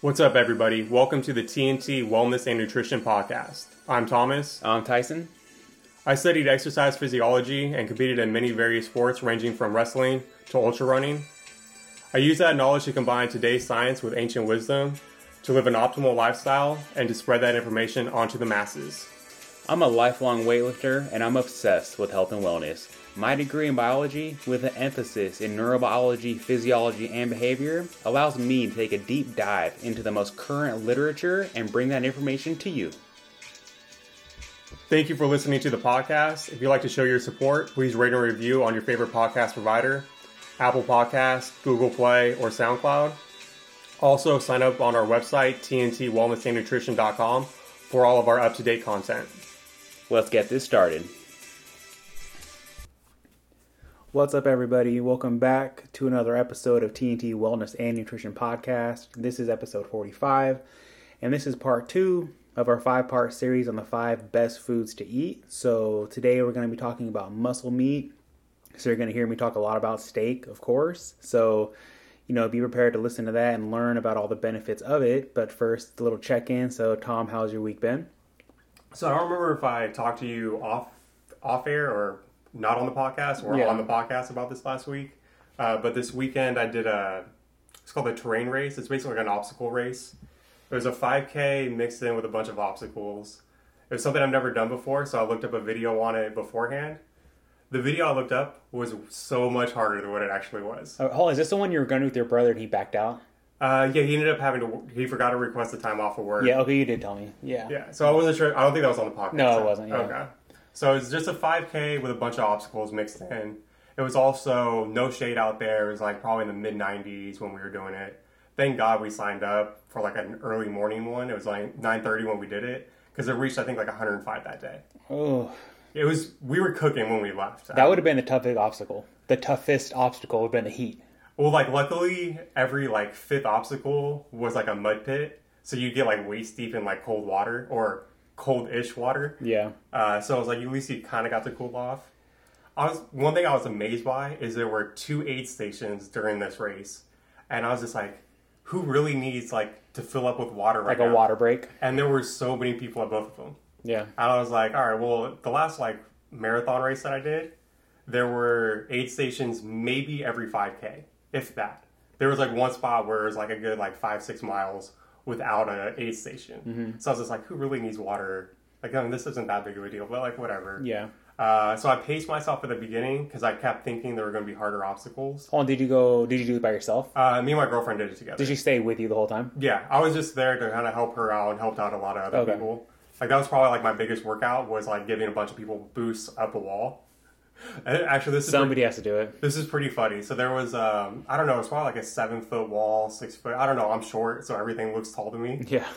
What's up, everybody? Welcome to the TNT Wellness and Nutrition Podcast. I'm Thomas. I'm Tyson. I studied exercise physiology and competed in many various sports ranging from wrestling to ultra running. I use that knowledge to combine today's science with ancient wisdom to live an optimal lifestyle and to spread that information onto the masses. I'm a lifelong weightlifter and I'm obsessed with health and wellness. My degree in biology, with an emphasis in neurobiology, physiology, and behavior, allows me to take a deep dive into the most current literature and bring that information to you. Thank you for listening to the podcast. If you'd like to show your support, please rate and review on your favorite podcast provider, Apple Podcasts, Google Play, or SoundCloud. Also, sign up on our website, tntwellnessandnutrition.com, for all of our up-to-date content. Let's get this started. What's up, everybody? Welcome back to another episode of TNT Wellness and Nutrition Podcast. This is episode 45, and this is part 2 of our 5-part series on the 5 best foods to eat. So today we're going to be talking about muscle meat. So you're going to hear me talk a lot about steak, of course. So, be prepared to listen to that and learn about all the benefits of it. But first, a little check-in. So, Tom, how's your week been? So I don't remember if I talked to you off air or not on the podcast or on the podcast about this last week. But this weekend I did it's called a terrain race. It's basically like an obstacle race. It was a 5K mixed in with a bunch of obstacles. It was something I've never done before, so I looked up a video on it beforehand. The video I looked up was so much harder than what it actually was. Oh, hold on, is this the one you were going with your brother and he backed out? Yeah, he ended up he forgot to request the time off of work. Yeah, okay, you did tell me. Yeah. Yeah, so I wasn't sure. I don't think that was on the podcast. No, it wasn't. Yeah. Okay. So it was just a 5K with a bunch of obstacles mixed in. It was also no shade out there. It was like probably in the mid-90s when we were doing it. Thank God we signed up for like an early morning one. It was like 9:30 when we did it because it reached, I think, like 105 that day. Oh. We were cooking when we left. That would have been the toughest obstacle. The toughest obstacle would have been the heat. Well, like luckily every like 5th obstacle was like a mud pit. So you get like waist deep in like cold water or cold-ish water. Yeah. So I was like, at least you kind of got to cool off. One thing I was amazed by is there were 2 aid stations during this race. And I was just like, who really needs like to fill up with water right now? Like a water break. And there were so many people at both of them. Yeah. And I was like, all right, well, the last like marathon race that I did, there were aid stations maybe every 5K, if that. There was like one spot where it was like a good like 5-6 miles without an aid station. Mm-hmm. So I was just like, who really needs water? Like, I mean, this isn't that big of a deal, but like, whatever. Yeah. So I paced myself at the beginning because I kept thinking there were going to be harder obstacles. Hold on, did you do it by yourself? Me and my girlfriend did it together. Did she stay with you the whole time? Yeah, I was just there to kind of help her out and helped out a lot of other people. Like, that was probably like my biggest workout was like giving a bunch of people boosts up a wall. And actually, somebody has to do it. This is pretty funny. So there was, I don't know, it's probably like a 7-foot wall, 6 foot. I don't know. I'm short, so everything looks tall to me. Yeah.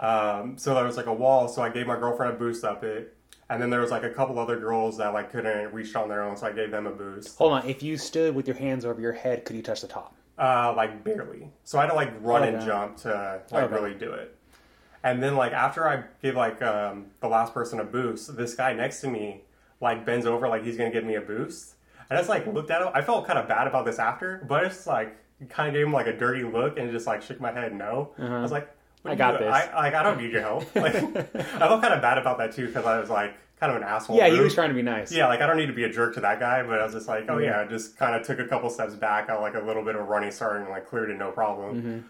So there was like a wall. So I gave my girlfriend a boost up it. And then there was like a couple other girls that like couldn't reach on their own, so I gave them a boost. Hold on, if you stood with your hands over your head, could you touch the top? Like barely. So I had to like run and jump to like really do it. And then like after I gave like the last person a boost, this guy next to me like bends over like he's gonna give me a boost. And I just like looked at him. I felt kind of bad about this after, but it's like kind of gave him like a dirty look and just like shook my head no. I was like, I got this. I don't need your help. Like, I felt kind of bad about that too because I was like kind of an asshole. Yeah, he was trying to be nice. Yeah, like I don't need to be a jerk to that guy, but I was just like, oh yeah, just kind of took a couple steps back. I like a little bit of a running start and like cleared it no problem.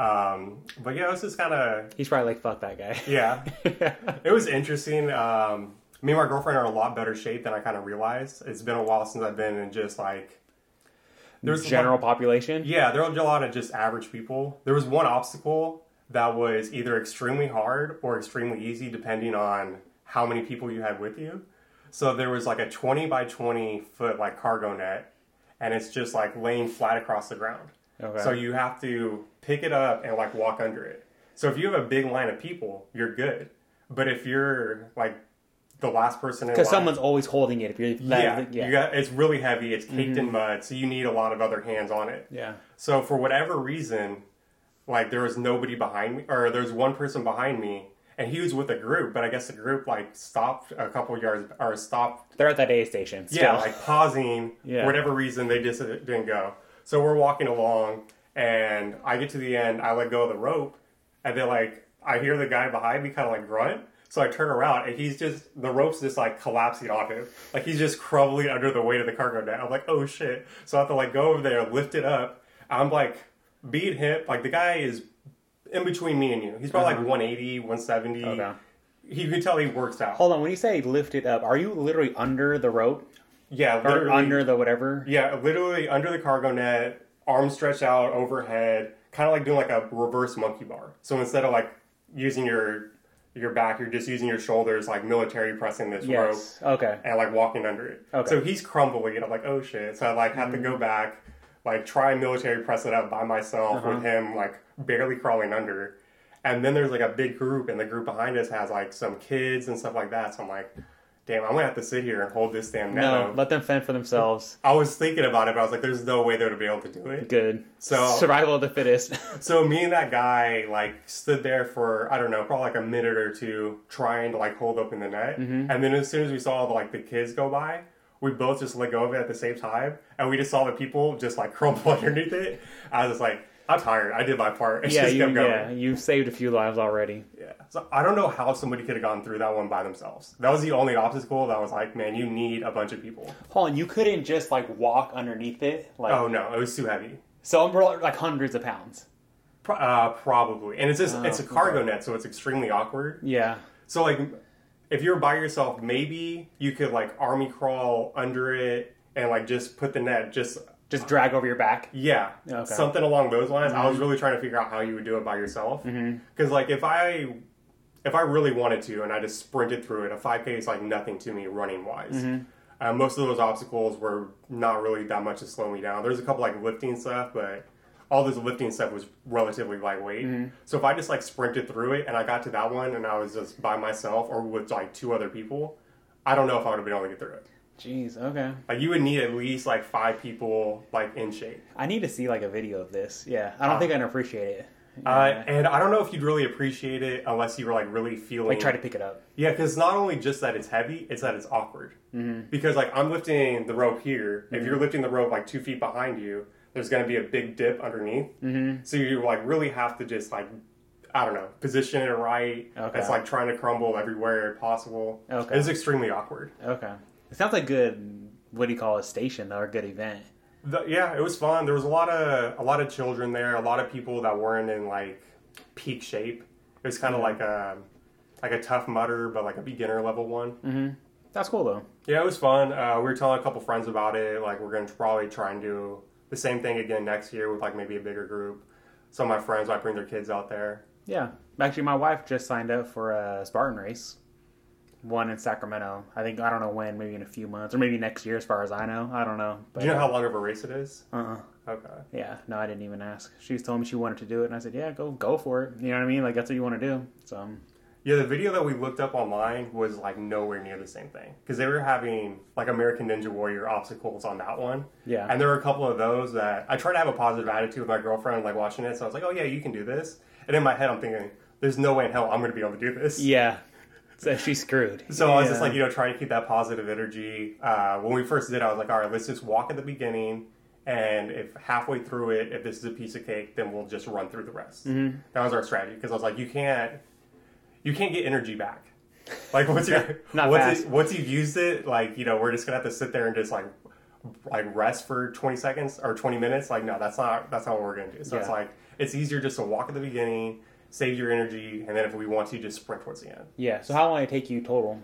But yeah, it was just kind of. He's probably like, fuck that guy. Yeah, it was interesting. Me and my girlfriend are in a lot better shape than I kind of realized. It's been a while since I've been in just like. There's general population? Yeah, there was a lot of just average people. There was one obstacle that was either extremely hard or extremely easy depending on how many people you had with you. So there was like a 20 by 20 foot like cargo net and it's just like laying flat across the ground. Okay. So you have to pick it up and like walk under it. So if you have a big line of people, you're good. But if you're like the last person in line, because someone's always holding it. If you're it's really heavy. It's caked in mud, so you need a lot of other hands on it. Yeah. So for whatever reason, like there was nobody behind me, or there's one person behind me, and he was with a group, but I guess the group like stopped a couple yards or stopped. They're at that aid station. Still. Yeah, like pausing. For whatever reason, they just didn't go. So we're walking along, and I get to the end. I let go of the rope, and then like I hear the guy behind me kind of like grunt. So I turn around and the rope's just like collapsing on him. Like he's just crumbling under the weight of the cargo net. I'm like, oh shit. So I have to like go over there, lift it up. I'm like being hit. Like the guy is in between me and you. He's probably like 180, 170. Okay. You can tell he works out. Hold on, when you say lift it up, are you literally under the rope? Yeah, Or literally. under the whatever? Yeah, literally under the cargo net, arms stretched out overhead, kind of like doing like a reverse monkey bar. So instead of like using your back, you're just using your shoulders, like military pressing this rope Yes. Okay. and like walking under it. Okay. So he's crumbling, and I'm like, oh shit. So I like have to go back, like try and military press it up by myself with him like barely crawling under. And then there's like a big group, and the group behind us has like some kids and stuff like that. So I'm like, damn, I'm gonna have to sit here and hold this damn net No, up. let them fend for themselves. I was thinking about it, but I was like, there's no way they're gonna be able to do it. Good. So- survival of the fittest. So me and that guy like stood there for, I don't know, probably like a minute or two trying to like hold open the net. And then as soon as we saw the kids go by, we both just let go of it at the same time, and we just saw the people just like crumble underneath it. I was just like, I'm tired. I did my part. It's just kept going. You've saved a few lives already. Yeah. So I don't know how somebody could have gone through that one by themselves. That was the only obstacle that was like, man, you need a bunch of people. Hold on, you couldn't just like walk underneath it? Like, Oh no, it was too heavy. so we're like hundreds of pounds. Probably. And it's just, it's a cargo net, so it's extremely awkward. Yeah. So like, if you're by yourself, maybe you could like army crawl under it and like just put the net Just drag over your back. yeah, Okay. something along those lines. I was really trying to figure out how you would do it by yourself. Because like if I really wanted to and I just sprinted through it, a 5K is like nothing to me running wise. Most of those obstacles were not really that much to slow me down. There's a couple like lifting stuff, but all this lifting stuff was relatively lightweight. So if I just like sprinted through it and I got to that one and I was just by myself or with like 2 other people, I don't know if I would have been able to get through it. Jeez, okay. Like you would need at least like 5 people like in shape. I need to see like a video of this. Yeah. I don't think I'd appreciate it. And I don't know if you'd really appreciate it unless you were like really feeling Like try to pick it up. Yeah, because not only just that it's heavy, it's that it's awkward. Because like I'm lifting the rope here. If you're lifting the rope like 2 feet behind you, there's going to be a big dip underneath. So you like really have to just like, I don't know, position it right. Okay. It's like trying to crumble everywhere possible. Okay. It's extremely awkward. Okay. It sounds like good, what do you call it, station or a good event. Yeah, it was fun. There was a lot of children there, a lot of people that weren't in like peak shape. It was kind of like a Tough Mudder, but like a beginner level one. That's cool though. Yeah, it was fun. We were telling a couple friends about it. Like we're going to probably try and do the same thing again next year with like maybe a bigger group. Some of my friends might bring their kids out there. Yeah. Actually, my wife just signed up for a Spartan race. One in Sacramento. I don't know when, maybe in a few months, or maybe next year as far as I know. I don't know. But, Do you know how long of a race it is? Uh-uh. Okay. Yeah, no, I didn't even ask. She was telling me she wanted to do it, and I said, yeah, go for it. You know what I mean? Like, that's what you want to do. So, Yeah, the video that we looked up online was like nowhere near the same thing. Because they were having like American Ninja Warrior obstacles on that one. yeah. And there were a couple of those that I tried to have a positive attitude with my girlfriend, like watching it. So I was like, oh yeah, you can do this. And in my head, I'm thinking, there's no way in hell I'm going to be able to do this. Yeah. So she's screwed. So I was just like, trying to keep that positive energy. When we first did, I was like, all right, let's just walk at the beginning. And if halfway through it, if this is a piece of cake, then we'll just run through the rest. That was our strategy. Because I was like, you can't get energy back. Like once you've used it, like, we're just going to have to sit there and just like rest for 20 seconds or 20 minutes. Like, no, that's not what we're going to do. So it's like, it's easier just to walk at the beginning, save your energy, and then if we want to, just sprint towards the end. Yeah. So how long did it take you total?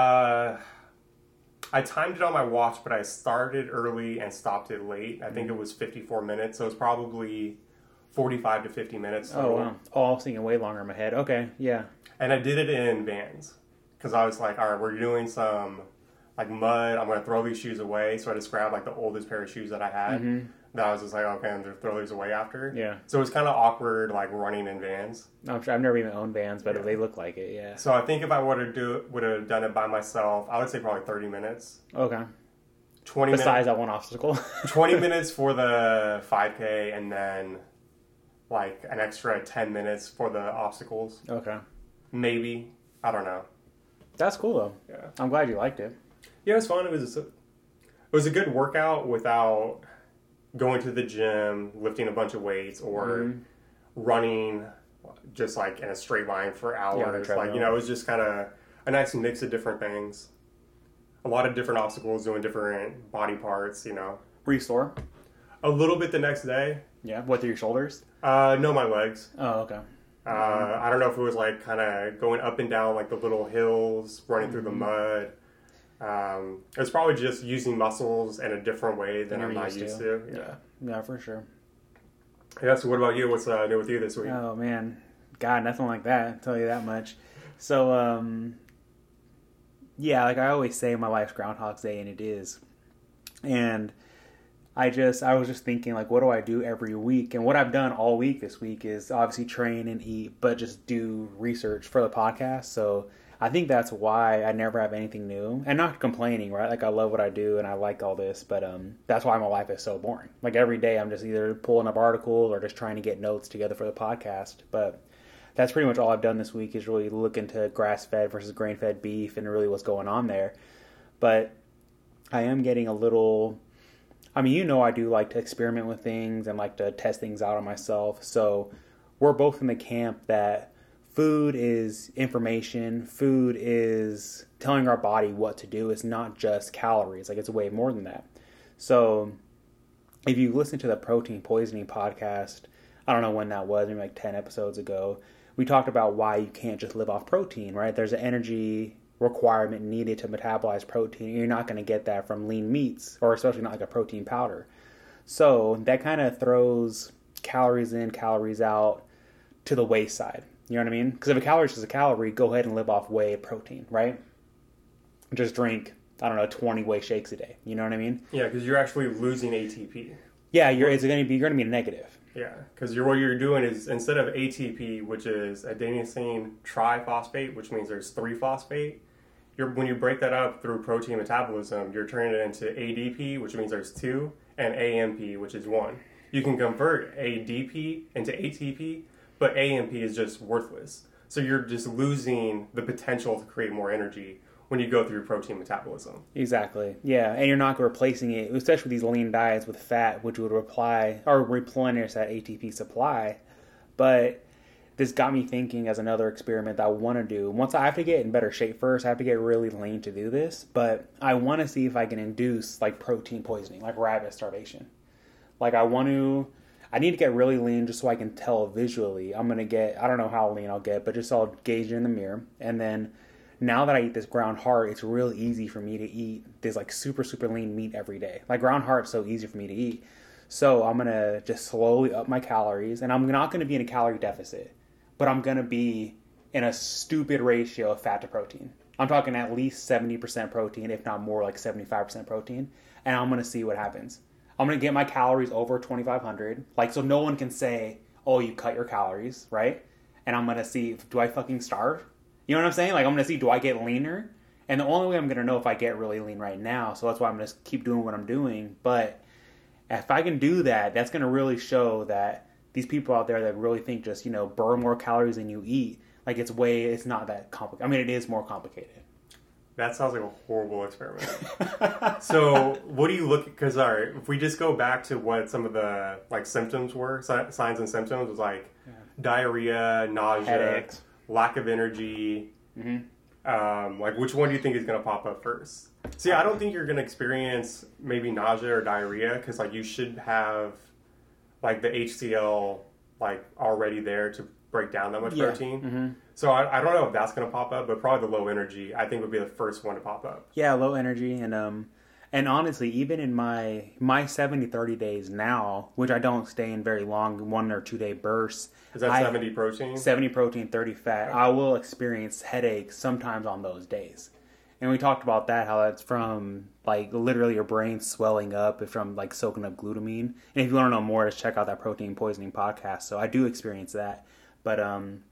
I timed it on my watch, but I started early and stopped it late. I think it was 54 minutes, so it's probably 45 to 50 minutes total. Oh, wow. Oh, I was thinking way longer in my head. Okay, yeah. And I did it in Vans, because I was like, all right, we're doing some like mud. I'm going to throw these shoes away. So I just grabbed like the oldest pair of shoes that I had. That I was just like, okay, I'm going to throw these away after. Yeah. So it was kind of awkward, like running in Vans. I'm sure I've never even owned Vans, but they look like it, yeah. So I think if I would have done it by myself, I would say probably 30 minutes. Okay. 20 Besides that one obstacle. 20 minutes for the 5K, and then like an extra 10 minutes for the obstacles. Okay. Maybe. I don't know. That's cool, though. Yeah. I'm glad you liked it. Yeah, it was fun. It was a good workout without going to the gym, lifting a bunch of weights, or running just like in a straight line for hours. Yeah, Like, it was just kind of a nice mix of different things. A lot of different obstacles doing different body parts, Restore. A little bit the next day. Yeah. What, through your shoulders? No, my legs. Oh, okay. I don't know if it was like kind of going up and down like the little hills, running through the mud. It was probably just using muscles in a different way than I'm not used to. Yeah, for sure. Yeah, so what about you? What's new with you this week? Oh, man. God, nothing like that. I'll tell you that much. So, yeah, like I always say, my life's Groundhog's Day, and it is. And I was just thinking, like, what do I do every week? And what I've done all week this week is obviously train and eat, but just do research for the podcast. So I think that's why I never have anything new. And not complaining, right? Like, I love what I do and I like all this, but that's why my life is so boring. Like, every day I'm just either pulling up articles or just trying to get notes together for the podcast. But that's pretty much all I've done this week, is really look into grass-fed versus grain-fed beef and really what's going on there. But I am getting a little... I mean, I do like to experiment with things and like to test things out on myself. So we're both in the camp that food is information. Food is telling our body what to do. It's not just calories. Like, it's way more than that. So if you listen to the Protein Poisoning podcast, I don't know when that was, maybe like 10 episodes ago, we talked about why you can't just live off protein, right? There's an energy requirement needed to metabolize protein. You're not going to get that from lean meats, or especially not like a protein powder. So that kind of throws calories in, calories out to the wayside. You know what I mean? Because if a calorie is just a calorie, go ahead and live off whey protein, right? Just drink, 20 whey shakes a day. You know what I mean? Yeah, because you're actually losing ATP. Yeah, you're going to be negative. Yeah, because what you're doing is, instead of ATP, which is adenosine triphosphate, which means there's 3 phosphate, when you break that up through protein metabolism, you're turning it into ADP, which means there's 2, and AMP, which is 1. You can convert ADP into ATP, but AMP is just worthless. So you're just losing the potential to create more energy when you go through protein metabolism. Exactly. Yeah, and you're not replacing it, especially with these lean diets, with fat, which would replenish that ATP supply. But this got me thinking, as another experiment that I want to do. Once I have to get in better shape first, I have to get really lean to do this. But I want to see if I can induce like protein poisoning, like rabbit starvation. Like, I need to get really lean just so I can tell visually. I don't know how lean I'll get, but just I'll gauge it in the mirror. And then now that I eat this ground heart, it's real easy for me to eat this like super, super lean meat every day. Like, ground heart's so easy for me to eat. So I'm going to just slowly up my calories, and I'm not going to be in a calorie deficit, but I'm going to be in a stupid ratio of fat to protein. I'm talking at least 70% protein, if not more, like 75% protein. And I'm going to see what happens. I'm going to get my calories over 2,500. Like, so no one can say, oh, you cut your calories, right? And I'm going to see, do I fucking starve? You know what I'm saying? Like, I'm going to see, do I get leaner? And the only way I'm going to know if I get really lean right now. So that's why I'm going to keep doing what I'm doing. But if I can do that, that's going to really show that these people out there that really think just, burn more calories than you eat, like, it's not that complicated. I mean, it is more complicated. That sounds like a horrible experiment. So what do you look at? Because, all right, if we just go back to what some of the like symptoms were, signs and symptoms was like diarrhea, nausea, headaches, lack of energy. Mm-hmm. Like, which one do you think is going to pop up first? See, I don't think you're going to experience maybe nausea or diarrhea, because like you should have like the HCl like already there to break down that much protein. Mm-hmm. So I don't know if that's going to pop up, but probably the low energy I think would be the first one to pop up. Yeah, low energy. And honestly, even in my 70-30 days now, which I don't stay in very long, 1 or 2 day bursts. Is that 70 protein? 70 protein, 30 fat. Okay. I will experience headaches sometimes on those days. And we talked about that, how that's from like literally your brain swelling up from like soaking up glutamine. And if you want to know more, just check out that Protein Poisoning podcast. So I do experience that. But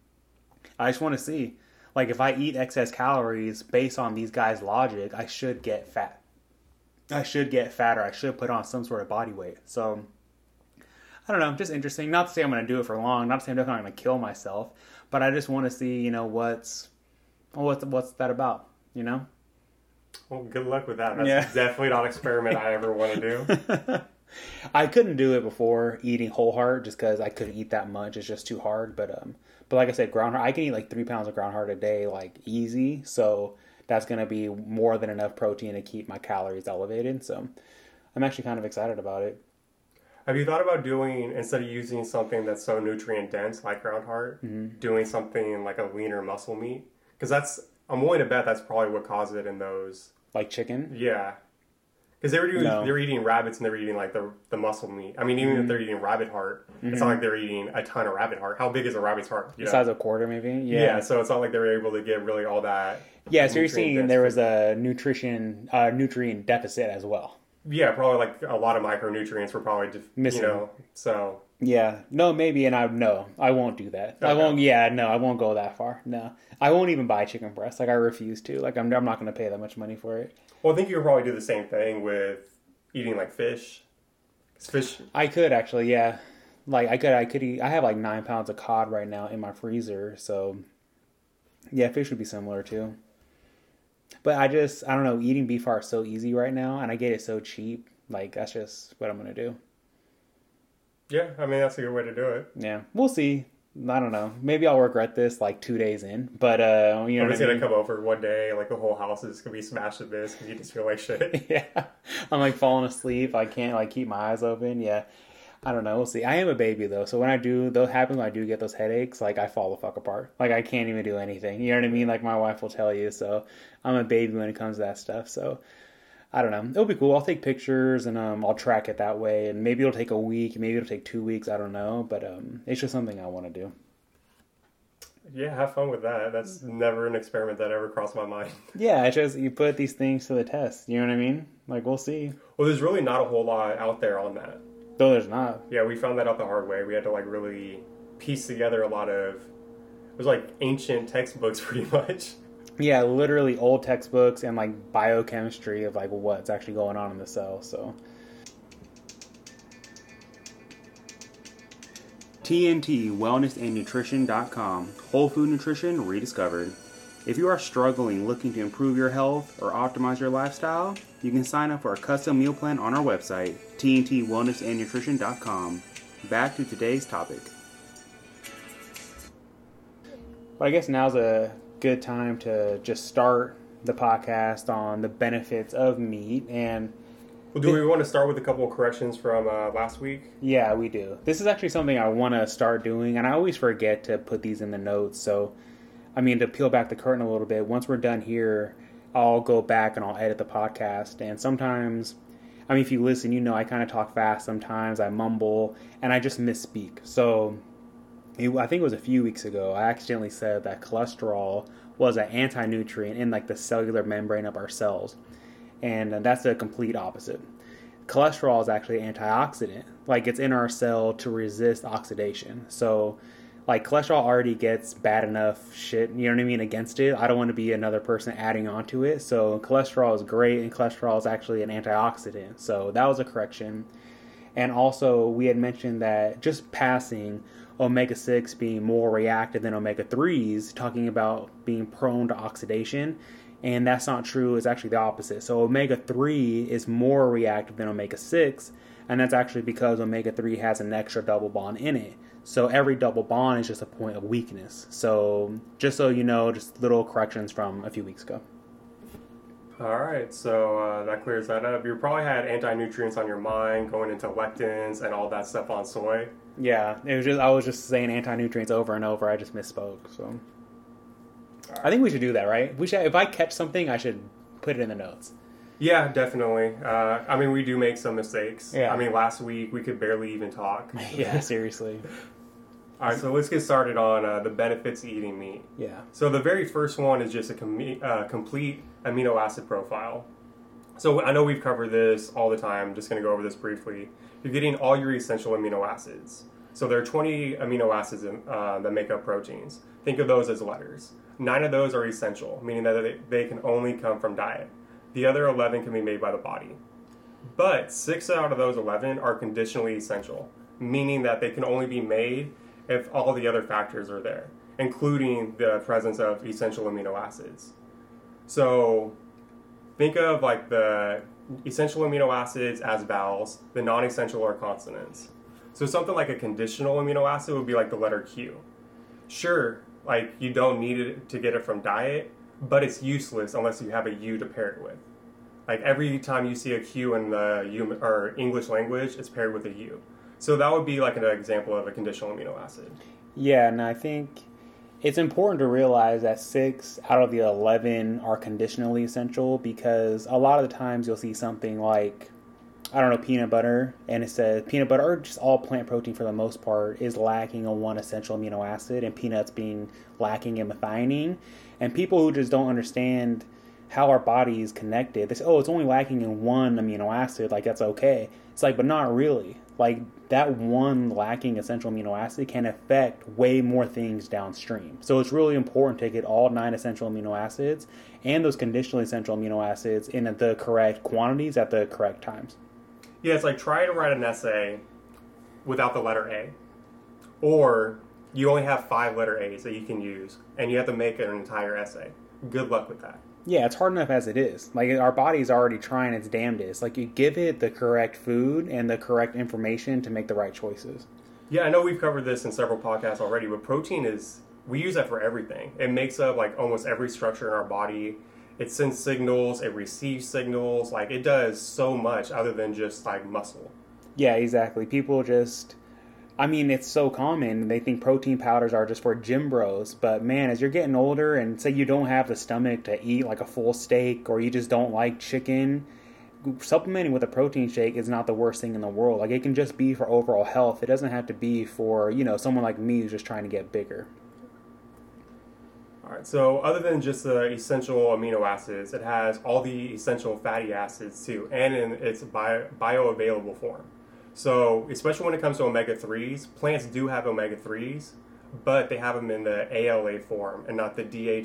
I just want to see, like, if I eat excess calories based on these guys' logic, I should get fat. I should get fat, or I should put on some sort of body weight. So, I don't know, just interesting. Not to say I'm going to do it for long, not to say I'm definitely going to kill myself, but I just want to see, what's that about, Well, good luck with that. That's definitely not an experiment I ever want to do. I couldn't do it before eating whole heart just because I couldn't eat that much. It's just too hard. But like I said, ground heart, I can eat like 3 pounds of ground heart a day, like easy. So that's going to be more than enough protein to keep my calories elevated. So I'm actually kind of excited about it. Have you thought about doing, instead of using something that's so nutrient dense like ground heart, doing something like a leaner muscle meat? Because I'm willing to bet that's probably what caused it in those. Like chicken? Yeah. Because they were eating rabbits and they were eating like the muscle meat. I mean, even if they're eating rabbit heart, it's not like they're eating a ton of rabbit heart. How big is a rabbit's heart? The size of a quarter, maybe? Yeah, so it's not like they were able to get really all that. Yeah, so you're saying there was a nutrient deficit as well. Yeah, probably like a lot of micronutrients were probably just missing. So. Yeah, no, maybe, and I won't do that. Okay. I won't go that far. No, I won't even buy chicken breast. Like I refuse to. Like I'm not going to pay that much money for it. Well, I think you could probably do the same thing with eating like fish. Fish. I could actually, yeah. Like I could eat. I have like 9 pounds of cod right now in my freezer, so yeah, fish would be similar too. But I don't know, eating beef heart is so easy right now, and I get it so cheap. Like, that's just what I'm going to do. Yeah, I mean, that's a good way to do it. Yeah, we'll see. I don't know. Maybe I'll regret this, like, 2 days in. But, you know I'm just going to come over one day, like, the whole house is going to be smashed with this because you just feel like shit. Yeah. I'm, like, falling asleep. I can't, like, keep my eyes open. Yeah. I don't know. We'll see. I am a baby, though. So when I do get those headaches, like, I fall the fuck apart. Like, I can't even do anything. You know what I mean? Like, my wife will tell you. So I'm a baby when it comes to that stuff. So I don't know. It'll be cool. I'll take pictures and I'll track it that way. And maybe it'll take a week. Maybe it'll take 2 weeks. I don't know. But it's just something I want to do. Yeah, have fun with that. That's never an experiment that ever crossed my mind. Yeah, it's just you put these things to the test. You know what I mean? Like, we'll see. Well, there's really not a whole lot out there on that. No, there's not. Yeah, we found that out the hard way. We had to like really piece together a lot of, it was like ancient textbooks pretty much. Yeah, literally old textbooks and like biochemistry of like what's actually going on in the cell. So TNT Wellness and Nutrition.com. Whole food nutrition rediscovered. If you are struggling looking to improve your health or optimize your lifestyle, you can sign up for a custom meal plan on our website, TNTWellnessandNutrition.com. Back to today's topic. Well, I guess now's a good time to just start the podcast on the benefits of meat. And well, do we want to start with a couple of corrections from last week? Yeah, we do. This is actually something I want to start doing, and I always forget to put these in the notes. So, I mean, to peel back the curtain a little bit, once we're done here, I'll go back and I'll edit the podcast. And sometimes, I mean, if you listen, you know I kind of talk fast sometimes. I mumble, and I just misspeak. So I think it was a few weeks ago, I accidentally said that cholesterol was an anti-nutrient in like the cellular membrane of our cells. And that's the complete opposite. Cholesterol is actually an antioxidant. Like, it's in our cell to resist oxidation. So, like, cholesterol already gets bad enough shit, you know what I mean, against it. I don't want to be another person adding on to it. So cholesterol is great, and cholesterol is actually an antioxidant. So that was a correction. And also, we had mentioned that just passing omega-6 being more reactive than omega-3s, talking about being prone to oxidation. And that's not true. It's actually the opposite. So omega-3 is more reactive than omega-6, and that's actually because omega-3 has an extra double bond in it. So every double bond is just a point of weakness. So just so you know, just little corrections from a few weeks ago. All right, so that clears that up. You probably had anti-nutrients on your mind, going into lectins and all that stuff on soy. Yeah, I was just saying anti-nutrients over and over. I just misspoke. So I think we should do that, right? If I catch something, I should put it in the notes. Yeah, definitely. I mean, we do make some mistakes. Yeah. I mean, last week we could barely even talk. Yeah, seriously. All right, so let's get started on the benefits of eating meat. Yeah. So the very first one is just a complete amino acid profile. So I know we've covered this all the time. I'm just going to go over this briefly. You're getting all your essential amino acids. So there are 20 amino acids that make up proteins. Think of those as letters. 9 of those are essential, meaning that they can only come from diet. The other 11 can be made by the body. But 6 out of those 11 are conditionally essential, meaning that they can only be made if all the other factors are there, including the presence of essential amino acids. So think of like the essential amino acids as vowels, the non-essential are consonants. So something like a conditional amino acid would be like the letter Q. Sure, like you don't need it to get it from diet, but it's useless unless you have a U to pair it with. Like every time you see a Q in the or English language, it's paired with a U. So that would be like an example of a conditional amino acid. Yeah, and I think it's important to realize that 6 out of the 11 are conditionally essential, because a lot of the times you'll see something like, I don't know, peanut butter, and it says peanut butter, or just all plant protein for the most part, is lacking in one essential amino acid, and peanuts being lacking in methionine. And people who just don't understand how our body is connected, they say, oh, it's only lacking in one amino acid, like that's okay. It's like, but not really. Like, that one lacking essential amino acid can affect way more things downstream. So it's really important to get all 9 essential amino acids and those conditionally essential amino acids in the correct quantities at the correct times. Yeah, it's like try to write an essay without the letter A. Or you only have 5 letter A's that you can use, and you have to make an entire essay. Good luck with that. Yeah, it's hard enough as it is. Like, our body's already trying its damnedest. Like, you give it the correct food and the correct information to make the right choices. Yeah, I know we've covered this in several podcasts already, but protein we use that for everything. It makes up like almost every structure in our body. It sends signals, it receives signals. Like, it does so much other than just like muscle. Yeah, exactly. People just, I mean, it's so common. They think protein powders are just for gym bros. But man, as you're getting older and say you don't have the stomach to eat like a full steak, or you just don't like chicken, supplementing with a protein shake is not the worst thing in the world. Like, it can just be for overall health. It doesn't have to be for, someone like me who's just trying to get bigger. All right, so other than just the essential amino acids, it has all the essential fatty acids too, and in its bioavailable form. So, especially when it comes to omega-3s, plants do have omega-3s, but they have them in the ALA form and not the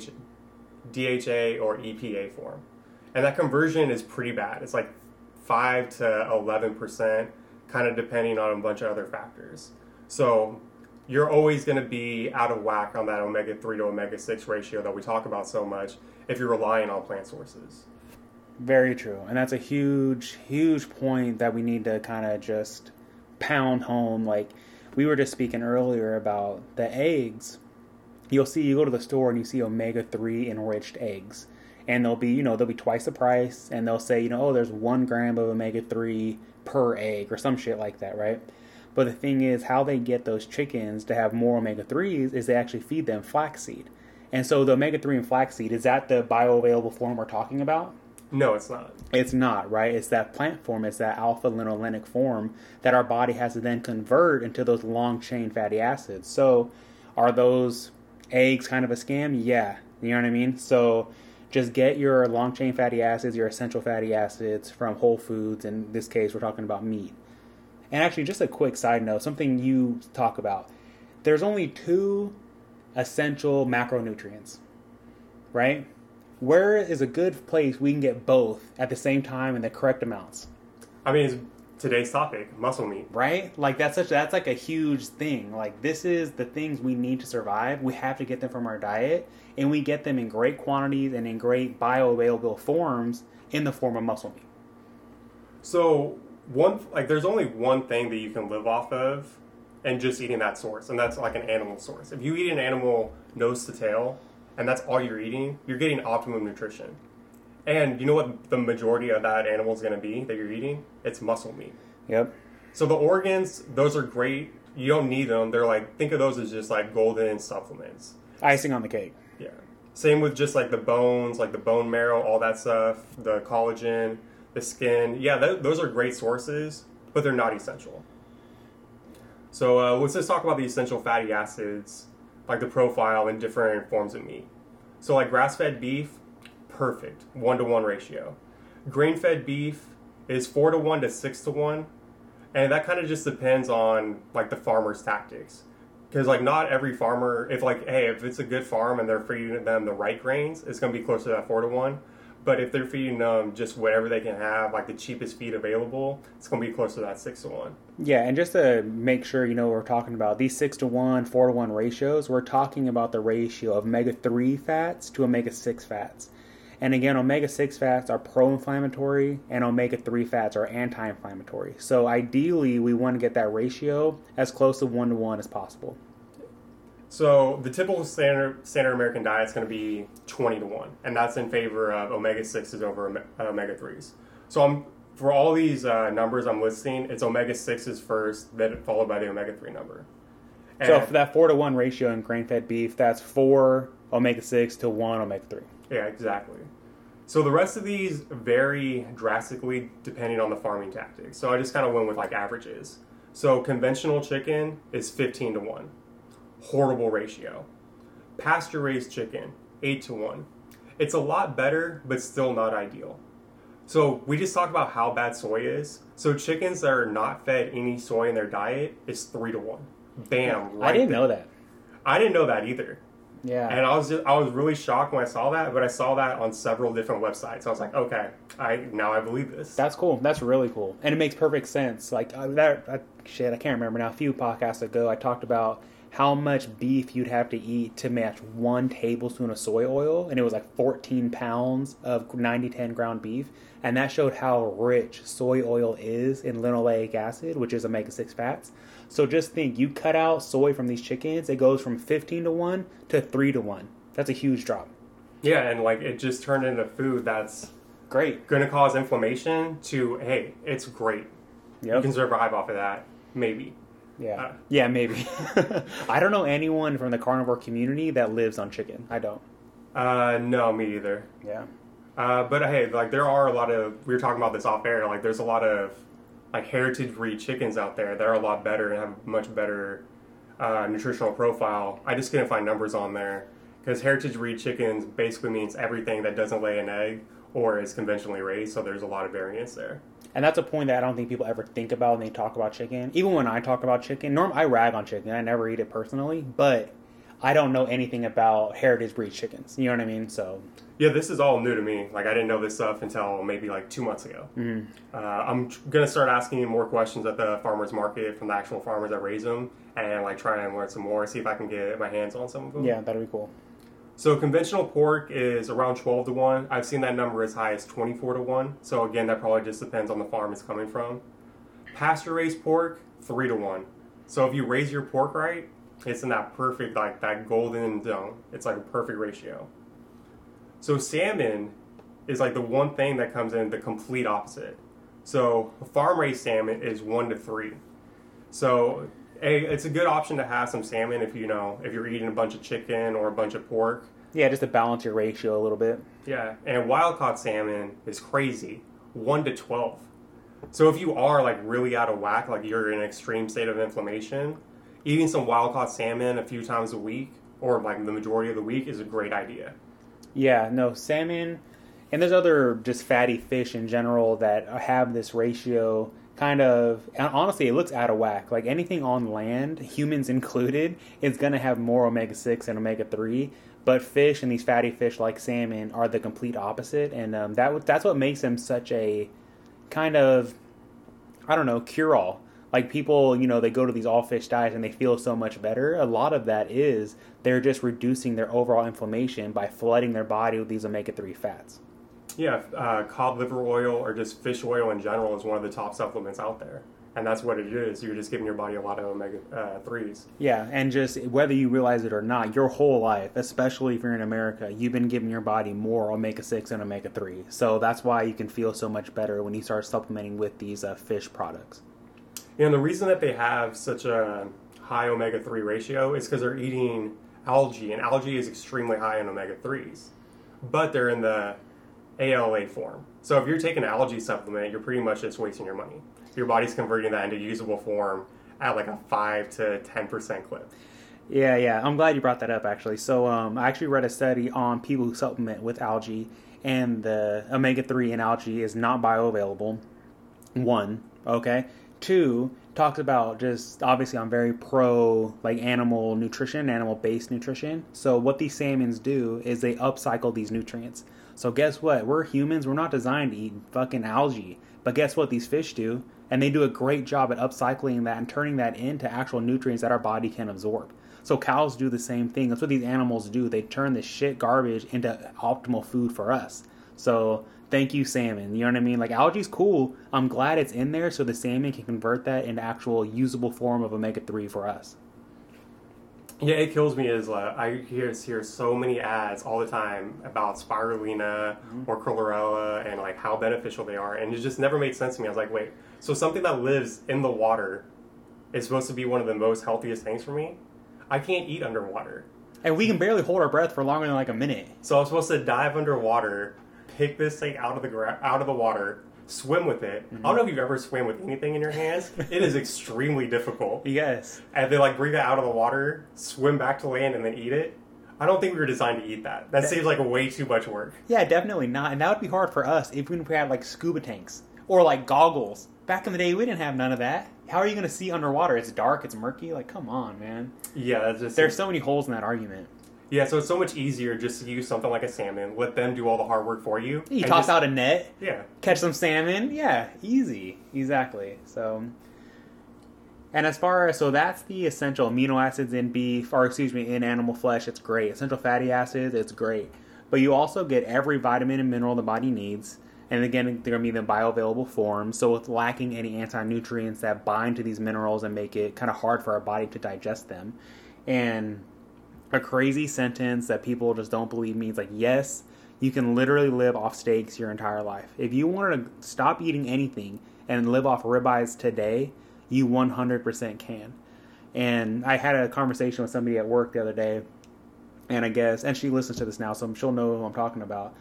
DHA or EPA form. And that conversion is pretty bad. It's like 5 to 11%, kind of depending on a bunch of other factors. So, you're always going to be out of whack on that omega-3 to omega-6 ratio that we talk about so much if you're relying on plant sources. Very true. And that's a huge, huge point that we need to kind of just pound home. Like, we were just speaking earlier about the eggs. You go to the store and you see omega-3 enriched eggs. And they'll be twice the price. And they'll say, there's 1 gram of omega-3 per egg or some shit like that, right? But the thing is, how they get those chickens to have more omega-3s is they actually feed them flaxseed. And so the omega-3 in flaxseed, is that the bioavailable form we're talking about? No, it's not. It's not, right? It's that plant form. It's that alpha-linolenic form that our body has to then convert into those long-chain fatty acids. So are those eggs kind of a scam? Yeah. You know what I mean? So just get your long-chain fatty acids, your essential fatty acids from whole foods. In this case, we're talking about meat. And actually, just a quick side note, something you talk about. There's only 2 essential macronutrients, right? Where is a good place we can get both at the same time in the correct amounts? I mean, it's today's topic, muscle meat. Right? Like, that's like a huge thing. Like, this is the things we need to survive. We have to get them from our diet, and we get them in great quantities and in great bioavailable forms in the form of muscle meat. So, there's only one thing that you can live off of, and just eating that source, and that's like an animal source. If you eat an animal nose to tail, and that's all you're eating, you're getting optimum nutrition. And you know what the majority of that animal is going to be that you're eating? It's muscle meat. Yep. So the organs, those are great. You don't need them. They're like, think of those as just like golden supplements. Icing on the cake. Yeah. Same with just like the bones, like the bone marrow, all that stuff, the collagen, the skin. Yeah, those are great sources, but they're not essential. So let's just talk about the essential fatty acids, like the profile in different forms of meat. So like grass-fed beef, perfect, 1-to-1 ratio. Grain-fed beef is 4-to-1 to 6-to-1, and that kind of just depends on like the farmer's tactics. Because like not every farmer, if it's a good farm and they're feeding them the right grains, it's going to be closer to that 4-to-1. But if they're feeding them just whatever they can have, like the cheapest feed available, it's going to be closer to that 6-to-1. Yeah, and just to make sure you know what we're talking about, these 6-to-1, 4-to-1 ratios, we're talking about the ratio of omega-3 fats to omega-6 fats. And again, omega-6 fats are pro-inflammatory and omega-3 fats are anti-inflammatory. So ideally, we want to get that ratio as close to 1-to-1 as possible. So the typical standard American diet is going to be 20-to-1, and that's in favor of omega-6s over omega-3s. So for all these numbers I'm listing, it's omega-6s first, then followed by the omega-3 number. And so for that 4-to-1 ratio in grain-fed beef, that's 4 omega-6 to 1 omega-3. Yeah, exactly. So the rest of these vary drastically depending on the farming tactics. So I just kind of went with like averages. So conventional chicken is 15-to-1. Horrible ratio. Pasture-raised chicken, 8-to-1. It's a lot better, but still not ideal. So we just talked about how bad soy is. So chickens that are not fed any soy in their diet is 3-to-1. Bam! Right I didn't there. know that. I didn't know that either. Yeah. And I was really shocked when I saw that, but I saw that on several different websites. I was like, okay, now I believe this. That's cool. That's really cool. And it makes perfect sense. Like, I can't remember now. A few podcasts ago, I talked about how much beef you'd have to eat to match 1 tablespoon of soy oil. And it was like 14 pounds of 90-10 ground beef. And that showed how rich soy oil is in linoleic acid, which is omega-6 fats. So just think, you cut out soy from these chickens, it goes from 15-to-1 to 3-to-1. That's a huge drop. Yeah, and like it just turned into food that's Great. going to cause inflammation to, hey, it's great. Yep. You can survive off of that, maybe. Yeah. Yeah, maybe. I don't know anyone from the carnivore community that lives on chicken. I don't. No, me either. Yeah. But hey, like there are a lot of, we were talking about this off air, like there's a lot of like heritage breed chickens out there that are a lot better and have much better nutritional profile. I just couldn't find numbers on there because heritage breed chickens basically means everything that doesn't lay an egg or is conventionally raised, so there's a lot of variance there. And that's a point that I don't think people ever think about when they talk about chicken. Even when I talk about chicken, I rag on chicken. I never eat it personally, but I don't know anything about heritage breed chickens. You know what I mean? So yeah, this is all new to me. Like I didn't know this stuff until maybe like 2 months ago. Mm-hmm. I'm gonna start asking you more questions at the farmers market from the actual farmers that raise them, and like try and learn some more, see if I can get my hands on some of them. yeah, that'd be cool. So conventional pork is around 12-to-1. I've seen that number as high as 24-to-1. So again, that probably just depends on the farm it's coming from. Pasture-raised pork, 3-to-1. So if you raise your pork right, it's in that perfect, like that golden zone. It's like a perfect ratio. So salmon is like the one thing that comes in the complete opposite. So farm-raised salmon is 1-to-3. So it's a good option to have some salmon if you're eating a bunch of chicken or a bunch of pork. Yeah, just to balance your ratio a little bit. Yeah, and wild-caught salmon is crazy, 1-to-12. So if you are like really out of whack, like you're in an extreme state of inflammation, eating some wild-caught salmon a few times a week or like the majority of the week is a great idea. Yeah, no, salmon, and there's other just fatty fish in general that have this ratio kind of, and honestly, it looks out of whack. Like anything on land, humans included, is going to have more omega-6 and omega-3, but fish and these fatty fish like salmon are the complete opposite, and that's what makes them such a kind of, I don't know, cure-all. Like people, they go to these all-fish diets and they feel so much better. A lot of that is they're just reducing their overall inflammation by flooding their body with these omega-3 fats. Yeah, cod liver oil or just fish oil in general is one of the top supplements out there. And that's what it is. You're just giving your body a lot of omega-3s. Yeah, and just whether you realize it or not, your whole life, especially if you're in America, you've been giving your body more omega-6 and omega-3. So that's why you can feel so much better when you start supplementing with these fish products. And the reason that they have such a high omega-3 ratio is because they're eating algae, and algae is extremely high in omega-3s. But they're in the ALA form. So if you're taking an algae supplement, you're pretty much just wasting your money. Your body's converting that into usable form at like a 5 to 10% clip. Yeah. I'm glad you brought that up, actually. So I actually read a study on people who supplement with algae, and the omega-3 in algae is not bioavailable. 1, okay? 2, talks about just, obviously I'm very pro like animal nutrition, animal-based nutrition. So what these salmons do is they upcycle these nutrients. So guess what? We're humans. We're not designed to eat fucking algae. But guess what? These fish do. And they do a great job at upcycling that and turning that into actual nutrients that our body can absorb. So cows do the same thing. That's what these animals do. They turn this shit garbage into optimal food for us. So thank you, salmon. You know what I mean? Like, algae's cool. I'm glad it's in there so the salmon can convert that into actual usable form of omega-3 for us. Yeah, it kills me is I hear so many ads all the time about spirulina or chlorella and like how beneficial they are, and it just never made sense to me. I was like, wait, so something that lives in the water is supposed to be one of the most healthiest things for me? I can't eat underwater. And we can barely hold our breath for longer than like a minute. So I'm supposed to dive underwater, pick this thing out of the water, swim with it. I don't know if you've ever swam with anything in your hands. It is extremely difficult. Yes. And then like bring that out of the water, swim back to land, and then eat it. I don't think we were designed to eat that. That seems like way too much work. Yeah, definitely not. And that would be hard for us even if we had like scuba tanks or like goggles. Back in the day, we didn't have none of that. How are you going to see underwater? It's dark, it's murky. Like, come on, man. Yeah, that's just... There's so many holes in that argument. Yeah, so it's so much easier just to use something like a salmon, let them do all the hard work for you. You toss out a net, yeah, catch some salmon, yeah, easy, exactly. So, and as far as, so that's the essential amino acids in beef, or excuse me, in animal flesh, it's great. Essential fatty acids, it's great. But you also get every vitamin and mineral the body needs, and again, they're going to be in the bioavailable form, so it's lacking any anti-nutrients that bind to these minerals and make it kind of hard for our body to digest them. And a crazy sentence that people just don't believe means like, yes, you can literally live off steaks your entire life. If you wanted to stop eating anything and live off ribeyes today, you 100% can. And I had a conversation with somebody at work the other day, and I guess, and she listens to this now, so she'll know who I'm talking about.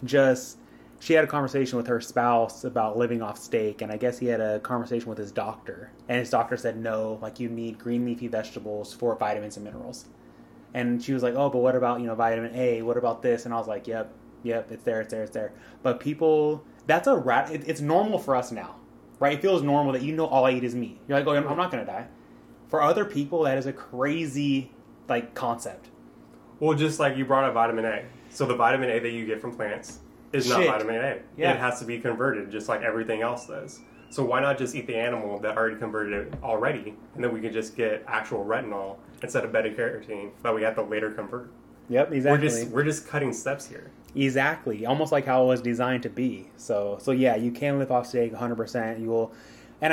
She had a conversation with her spouse about living off steak, and I guess he had a conversation with his doctor. And his doctor said, no, like you need green leafy vegetables for vitamins and minerals. And she was like, oh, but what about, vitamin A? What about this? And I was like, yep, it's there. But people, it's normal for us now, right? It feels normal that all I eat is meat. You're like, oh, I'm not going to die. For other people, that is a crazy, concept. Well, just like you brought up vitamin A. So the vitamin A that you get from plants is not vitamin A. Yeah. It has to be converted just like everything else does. So why not just eat the animal that already converted it already, and then we can just get actual retinol instead of beta-carotene that we have to later convert. Yep, exactly. We're just cutting steps here. Exactly, almost like how it was designed to be. So yeah, you can live off steak 100%. You will, and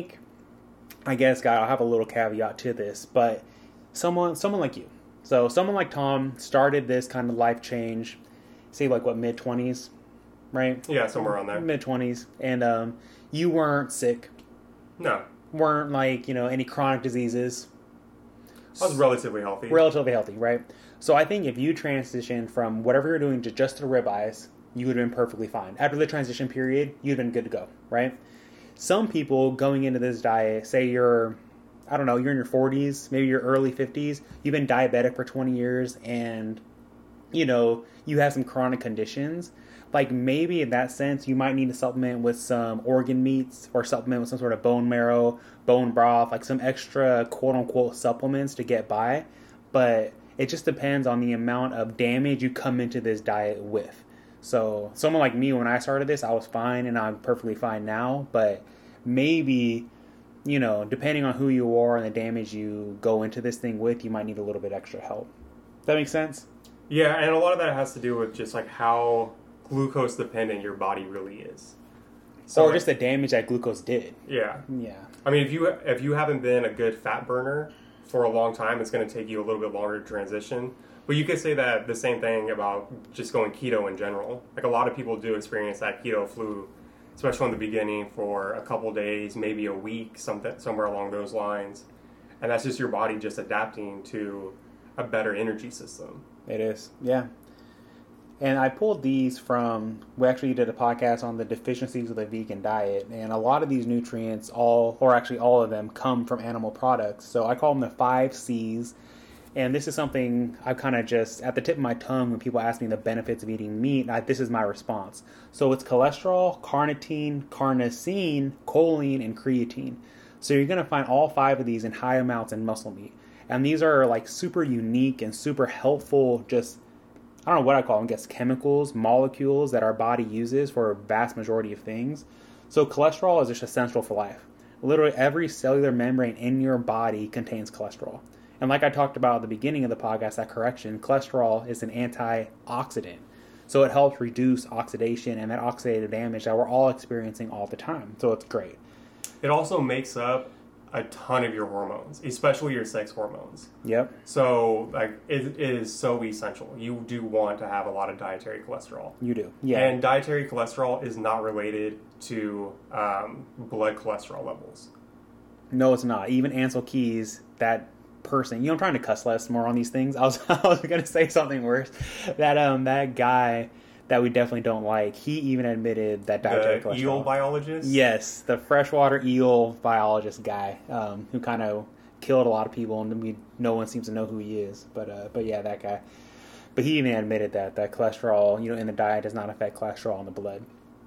I guess, God, I'll have a little caveat to this, but someone like you, so someone like Tom started this kind of life change, say mid-20s, right? Yeah, somewhere around there. Mid-20s, and you weren't sick. No. Weren't any chronic diseases. I was relatively healthy. Relatively healthy, right? So I think if you transitioned from whatever you're doing to just the ribeyes, you would have been perfectly fine. After the transition period, you'd have been good to go, right? Some people going into this diet, say you're in your 40s, maybe your early 50s, you've been diabetic for 20 years, and, you have some chronic conditions. Maybe in that sense, you might need to supplement with some organ meats or supplement with some sort of bone marrow, bone broth, some extra quote-unquote supplements to get by. But it just depends on the amount of damage you come into this diet with. So someone like me, when I started this, I was fine, and I'm perfectly fine now. But maybe, depending on who you are and the damage you go into this thing with, you might need a little bit extra help. Does that make sense? Yeah, and a lot of that has to do with just how glucose dependent your body really is. So, or just the damage that glucose did. Yeah. Yeah. I mean, if you haven't been a good fat burner for a long time, it's going to take you a little bit longer to transition. But you could say that the same thing about just going keto in general. A lot of people do experience that keto flu, especially in the beginning for a couple days, maybe a week, somewhere along those lines. And that's just your body just adapting to a better energy system. It is, yeah. And I pulled these from, we actually did a podcast on the deficiencies of the vegan diet, and a lot of these nutrients, all of them, come from animal products. So I call them the 5 C's, and this is something I kind of just, at the tip of my tongue, when people ask me the benefits of eating meat, this is my response. So it's cholesterol, carnitine, carnosine, choline, and creatine. So you're going to find all 5 of these in high amounts in muscle meat. And these are super unique and super helpful, just, I don't know what I call them, I guess chemicals, molecules that our body uses for a vast majority of things. So cholesterol is just essential for life. Literally every cellular membrane in your body contains cholesterol. And like I talked about at the beginning of the podcast, that correction, cholesterol is an antioxidant. So it helps reduce oxidation and that oxidative damage that we're all experiencing all the time. So it's great. It also makes up a ton of your hormones, especially your sex hormones. Yep. So like it is so essential. You do want to have a lot of dietary cholesterol. You do. Yeah. And dietary cholesterol is not related to blood cholesterol levels. No, it's not. Even Ansel Keys, that person, I'm trying to cuss less more on these things. I was going to say something worse. That guy that we definitely don't like, he even admitted that dietary cholesterol. The eel biologist? Yes, the freshwater eel biologist guy who kind of killed a lot of people, and no one seems to know who he is. But yeah, that guy. But he even admitted that cholesterol, in the diet does not affect cholesterol in the blood.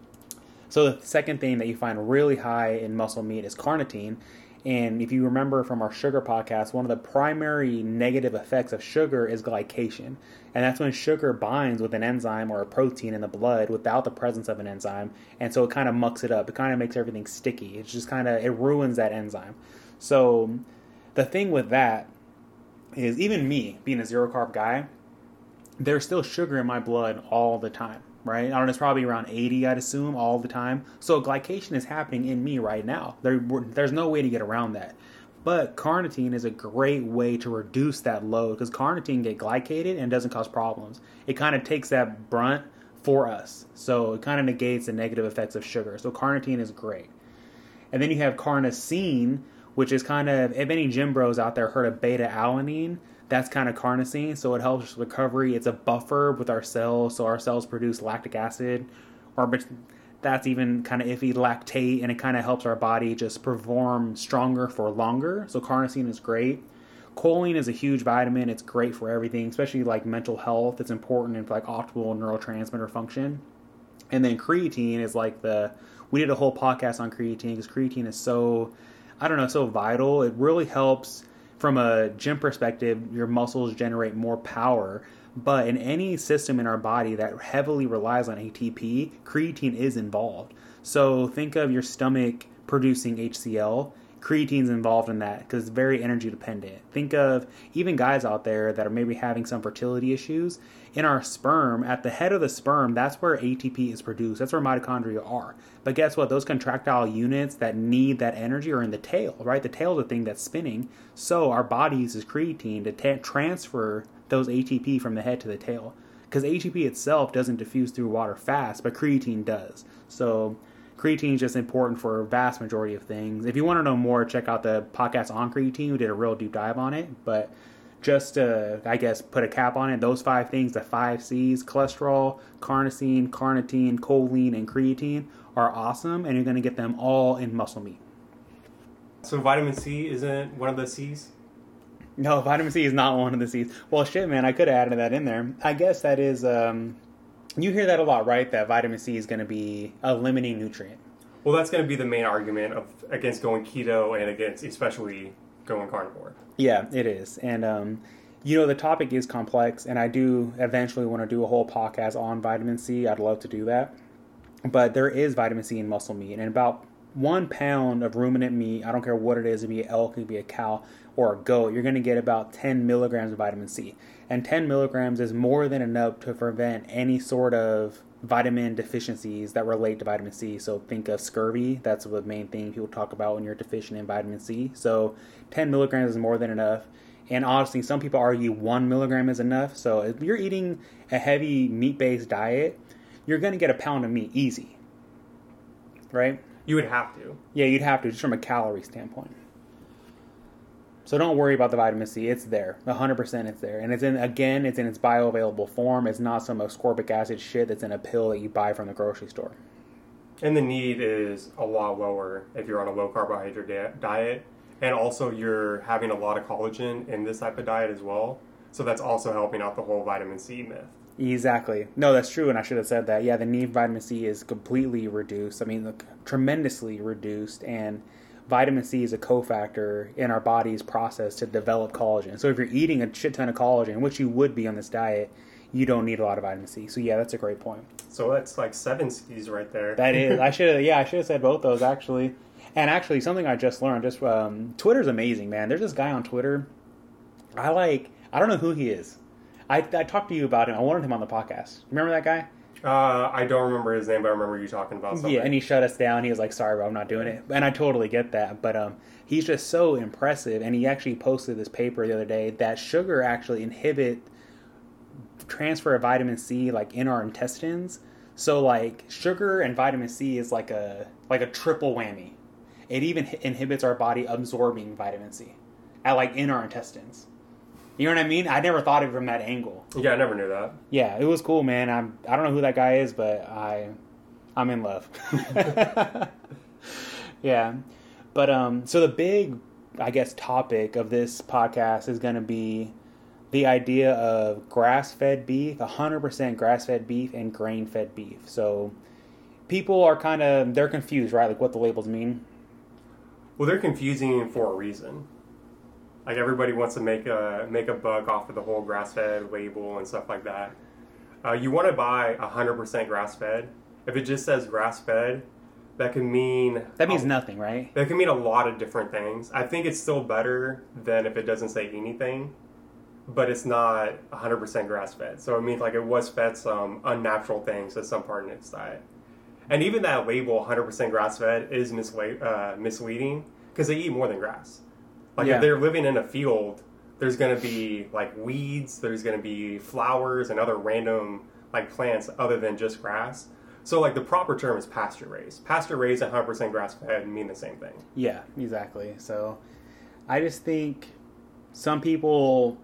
So the second thing that you find really high in muscle meat is carnitine. And if you remember from our sugar podcast, one of the primary negative effects of sugar is glycation. And that's when sugar binds with an enzyme or a protein in the blood without the presence of an enzyme. And so it kind of mucks it up. It kind of makes everything sticky. It's just it ruins that enzyme. So the thing with that is, even me, being a zero carb guy, there's still sugar in my blood all the time. Right? I don't know, it's probably around 80, I'd assume, all the time. So glycation is happening in me right now. There's no way to get around that. But carnitine is a great way to reduce that load, because carnitine gets glycated and doesn't cause problems. It kind of takes that brunt for us. So it kind of negates the negative effects of sugar. So carnitine is great. And then you have carnosine, which is kind of, if any gym bros out there heard of beta-alanine, that's kind of carnosine, so it helps recovery. It's a buffer with our cells, so our cells produce lactic acid, or that's even kind of iffy, lactate, and it kind of helps our body just perform stronger for longer. So carnosine is great. Choline is a huge vitamin. It's great for everything, especially like mental health. It's important in like optimal neurotransmitter function. And then creatine is like we did a whole podcast on creatine, because creatine is so vital. It really helps. From a gym perspective, your muscles generate more power, but in any system in our body that heavily relies on ATP, creatine is involved. So think of your stomach producing HCl. Creatine's involved in that because it's very energy dependent. Think of even guys out there that are maybe having some fertility issues. In our sperm, at the head of the sperm, that's where ATP is produced. That's where mitochondria are. But guess what? Those contractile units that need that energy are in the tail, right? The tail is the thing that's spinning. So our body uses creatine to transfer those ATP from the head to the tail. Because ATP itself doesn't diffuse through water fast, but creatine does. So creatine is just important for a vast majority of things. If you want to know more, check out the podcast on creatine. We did a real deep dive on it. But just to, put a cap on it, those 5 things, the 5 C's, cholesterol, carnosine, carnitine, choline, and creatine, are awesome. And you're going to get them all in muscle meat. So vitamin C isn't one of the C's? No, vitamin C is not one of the C's. Well, shit, man, I could have added that in there. I guess that is... you hear that a lot, right? That vitamin C is going to be a limiting nutrient. Well, that's going to be the main argument against going keto and against especially going carnivore. Yeah, it is. And, the topic is complex, and I do eventually want to do a whole podcast on vitamin C. I'd love to do that. But there is vitamin C in muscle meat, and about 1 pound of ruminant meat, I don't care what it is, it could be an elk, it could be a cow, or a goat, you're going to get about 10 milligrams of vitamin C. And 10 milligrams is more than enough to prevent any sort of vitamin deficiencies that relate to vitamin C. So think of scurvy. That's the main thing people talk about when you're deficient in vitamin C. So 10 milligrams is more than enough. And honestly, some people argue 1 milligram is enough. So if you're eating a heavy meat-based diet, you're going to get a pound of meat easy. Right? You would have to. Yeah, you'd have to, just from a calorie standpoint. So don't worry about the vitamin C. It's there. 100% it's there. And it's in its bioavailable form. It's not some ascorbic acid shit that's in a pill that you buy from the grocery store. And the need is a lot lower if you're on a low carbohydrate diet. And also you're having a lot of collagen in this type of diet as well. So that's also helping out the whole vitamin C myth. Exactly. No, that's true, and I should have said that. Yeah, the need for vitamin C is completely reduced. Tremendously reduced, and vitamin C is a cofactor in our body's process to develop collagen. So if you're eating a shit ton of collagen, which you would be on this diet, you don't need a lot of vitamin C. So yeah, that's a great point. So that's like 7 C's right there. That is. I should have said both those, actually. And actually, something I just learned, Twitter's amazing, man. There's this guy on Twitter. I don't know who he is. I talked to you about him. I wanted him on the podcast. Remember that guy? I don't remember his name, but I remember you talking about something. Yeah, and he shut us down. He was like, sorry, bro, I'm not doing it. And I totally get that. But he's just so impressive. And he actually posted this paper the other day that sugar actually inhibit transfer of vitamin C like in our intestines. So like sugar and vitamin C is like a triple whammy. It even inhibits our body absorbing vitamin C at like in our intestines. You know what I mean? I never thought of it from that angle. Yeah, I never knew that. Yeah, it was cool, man. I don't know who that guy is, but I'm in love. Yeah. But so the big, I guess, topic of this podcast is going to be the idea of grass-fed beef, 100% grass-fed beef, and grain-fed beef. So people are they're confused, right? Like what the labels mean. Well, they're confusing for a reason. Like everybody wants to make a buck off of the whole grass-fed label and stuff like that. You want to buy 100% grass-fed. If it just says grass-fed, that means nothing, right? That can mean a lot of different things. I think it's still better than if it doesn't say anything, but it's not 100% grass-fed. So it means like it was fed some unnatural things at some part in its diet. And even that label, 100% grass-fed, is misleading because they eat more than grass. Like if they're living in a field, there's going to be like weeds, there's going to be flowers and other random like plants other than just grass. So like the proper term is pasture raised. Pasture raised and 100% grass fed mean the same thing. Yeah, exactly. So I just think some people,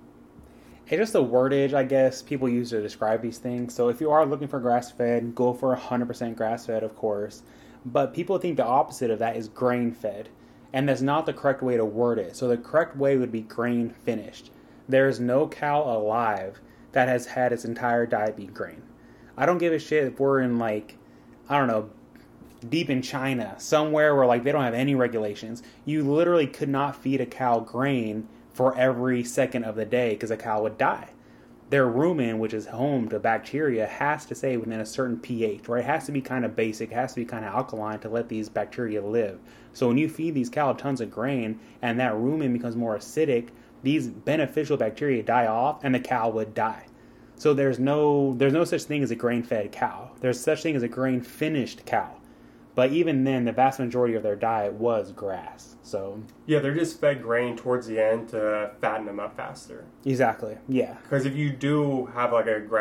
it's just the wordage, I guess, people use to describe these things. So if you are looking for grass fed, go for 100% grass fed, of course. But people think the opposite of that is grain fed. And that's not the correct way to word it. So the correct way would be grain finished. There is no cow alive that has had its entire diet be grain. I don't give a shit if we're in like, I don't know, deep in China, somewhere where like they don't have any regulations. You literally could not feed a cow grain for every second of the day because a cow would die. Their rumen, which is home to bacteria, has to stay within a certain pH, right? It has to be kind of basic, it has to be kind of alkaline to let these bacteria live. So when you feed these cows tons of grain and that rumen becomes more acidic, these beneficial bacteria die off and the cow would die. So there's no such thing as a grain-fed cow. There's such thing as a grain-finished cow. But even then, the vast majority of their diet was grass. So yeah, they're just fed grain towards the end to fatten them up faster. Exactly. Yeah. Because if you do have like a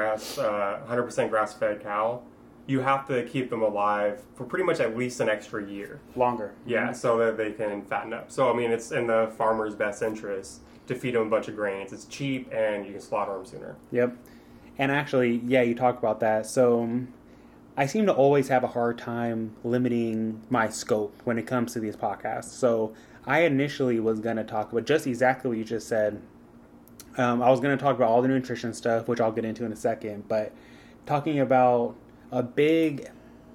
100% grass-fed cow, you have to keep them alive for pretty much at least an extra year. Longer. Yeah, so that they can fatten up. So I mean, it's in the farmer's best interest to feed them a bunch of grains. It's cheap and you can slaughter them sooner. Yep. And actually, yeah, you talked about that. So I seem to always have a hard time limiting my scope when it comes to these podcasts. So I initially was going to talk about just exactly what you just said. I was going to talk about all the nutrition stuff, which I'll get into in a second. But talking about a big,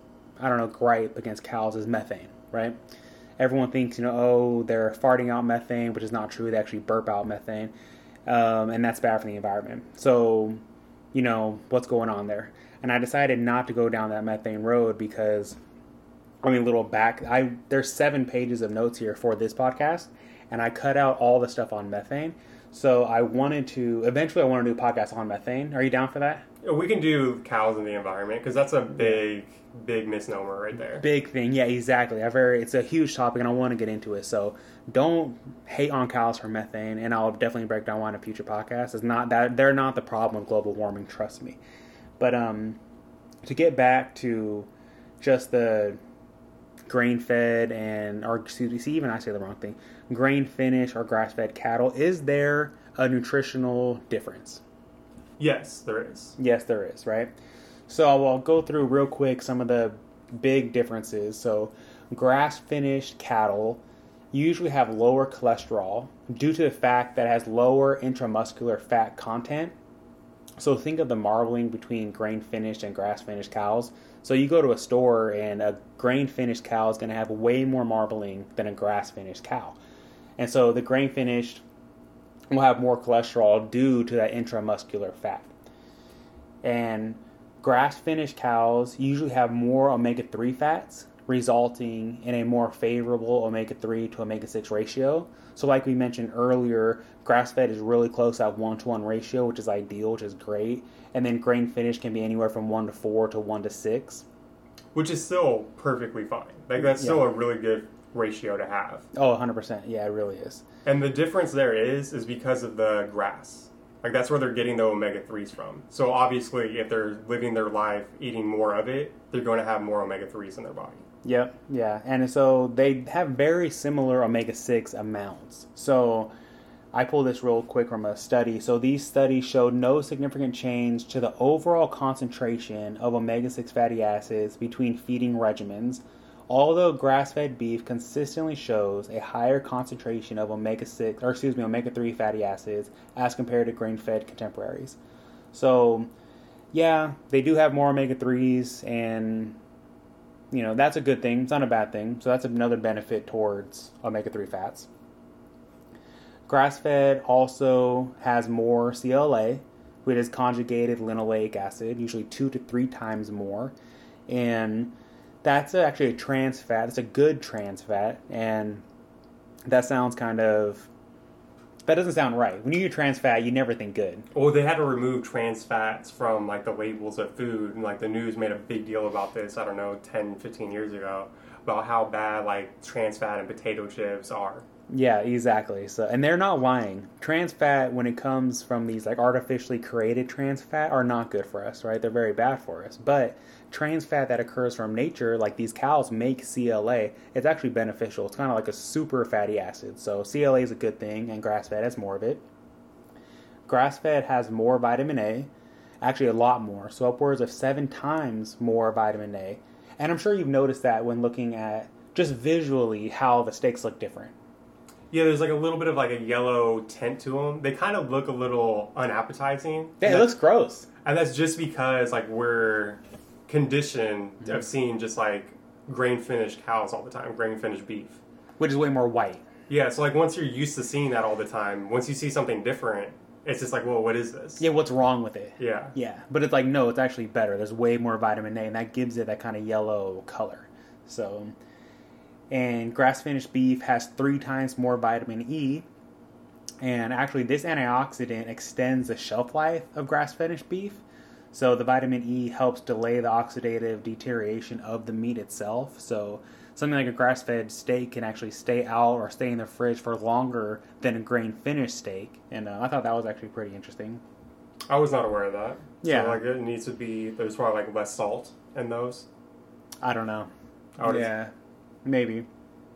gripe against cows is methane, right? Everyone thinks, they're farting out methane, which is not true. They actually burp out methane. And that's bad for the environment. So, what's going on there? And I decided not to go down that methane road because, there's 7 pages of notes here for this podcast, and I cut out all the stuff on methane. So eventually I want to do a podcast on methane. Are you down for that? We can do cows in the environment because that's a big misnomer right there. Big thing. Yeah, exactly. It's a huge topic and I want to get into it. So don't hate on cows for methane, and I'll definitely break down why in a future podcast. It's not that they're not the problem with global warming, trust me. But to get back to just the grain-fed even I say the wrong thing, grain-finished or grass-fed cattle, is there a nutritional difference? Yes, there is. Yes, there is, right? So I'll go through real quick some of the big differences. So grass-finished cattle usually have lower cholesterol due to the fact that it has lower intramuscular fat content. So think of the marbling between grain-finished and grass-finished cows. So you go to a store and a grain-finished cow is going to have way more marbling than a grass-finished cow. And so the grain-finished will have more cholesterol due to that intramuscular fat. And grass-finished cows usually have more omega-3 fats resulting in a more favorable omega-3 to omega-6 ratio. So like we mentioned earlier, grass-fed is really close to that 1-to-1 ratio, which is ideal, which is great. And then grain-finished can be anywhere from 1-to-4 to 1-to-6. Which is still perfectly fine. Like, that's still a really good ratio to have. Oh, 100%. Yeah, it really is. And the difference there is because of the grass. Like, that's where they're getting the omega-3s from. So obviously, if they're living their life eating more of it, they're going to have more omega-3s in their body. Yep, yeah. And so they have very similar omega-6 amounts. So I pulled this real quick from a study. So these studies showed no significant change to the overall concentration of omega-6 fatty acids between feeding regimens, although grass-fed beef consistently shows a higher concentration of omega-3 fatty acids as compared to grain-fed contemporaries. So, yeah, they do have more omega-3s, and, you know, that's a good thing. It's not a bad thing. So that's another benefit towards omega-3 fats. Grass-fed also has more CLA, which is conjugated linoleic acid, usually 2 to 3 times more, and that's actually a trans fat. It's a good trans fat, and that sounds that doesn't sound right. When you hear trans fat, you never think good. Well, they had to remove trans fats from, like, the labels of food, and, like, the news made a big deal about this, 10, 15 years ago, about how bad, like, trans fat and potato chips are. Yeah, exactly. So, and they're not lying. Trans fat, when it comes from these, like, artificially created trans fat, are not good for us, right? They're very bad for us. But trans fat that occurs from nature, like these cows make CLA, it's actually beneficial. It's kind of like a super fatty acid. So CLA is a good thing, and grass-fed has more of it. Grass-fed has more vitamin A, actually a lot more, so upwards of 7 times more vitamin A. And I'm sure you've noticed that when looking at just visually how the steaks look different. Yeah, there's like a little bit of like a yellow tint to them. They kind of look a little unappetizing. Yeah, it looks gross. And that's just because like we're conditioned of seeing just like grain-finished cows all the time, grain-finished beef. Which is way more white. Yeah, so like once you're used to seeing that all the time, once you see something different, it's just like, well, what is this? Yeah, what's wrong with it? Yeah. Yeah, but it's like, no, it's actually better. There's way more vitamin A, and that gives it that kind of yellow color. So, and grass-finished beef has 3 times more vitamin E, and actually this antioxidant extends the shelf life of grass-finished beef. So the vitamin E helps delay the oxidative deterioration of the meat itself. So something like a grass-fed steak can actually stay out or stay in the fridge for longer than a grain-finished steak. And I thought that was actually pretty interesting. I was not aware of that. Yeah. So like it needs to be, there's probably like less salt in those. I don't know. Yeah, maybe.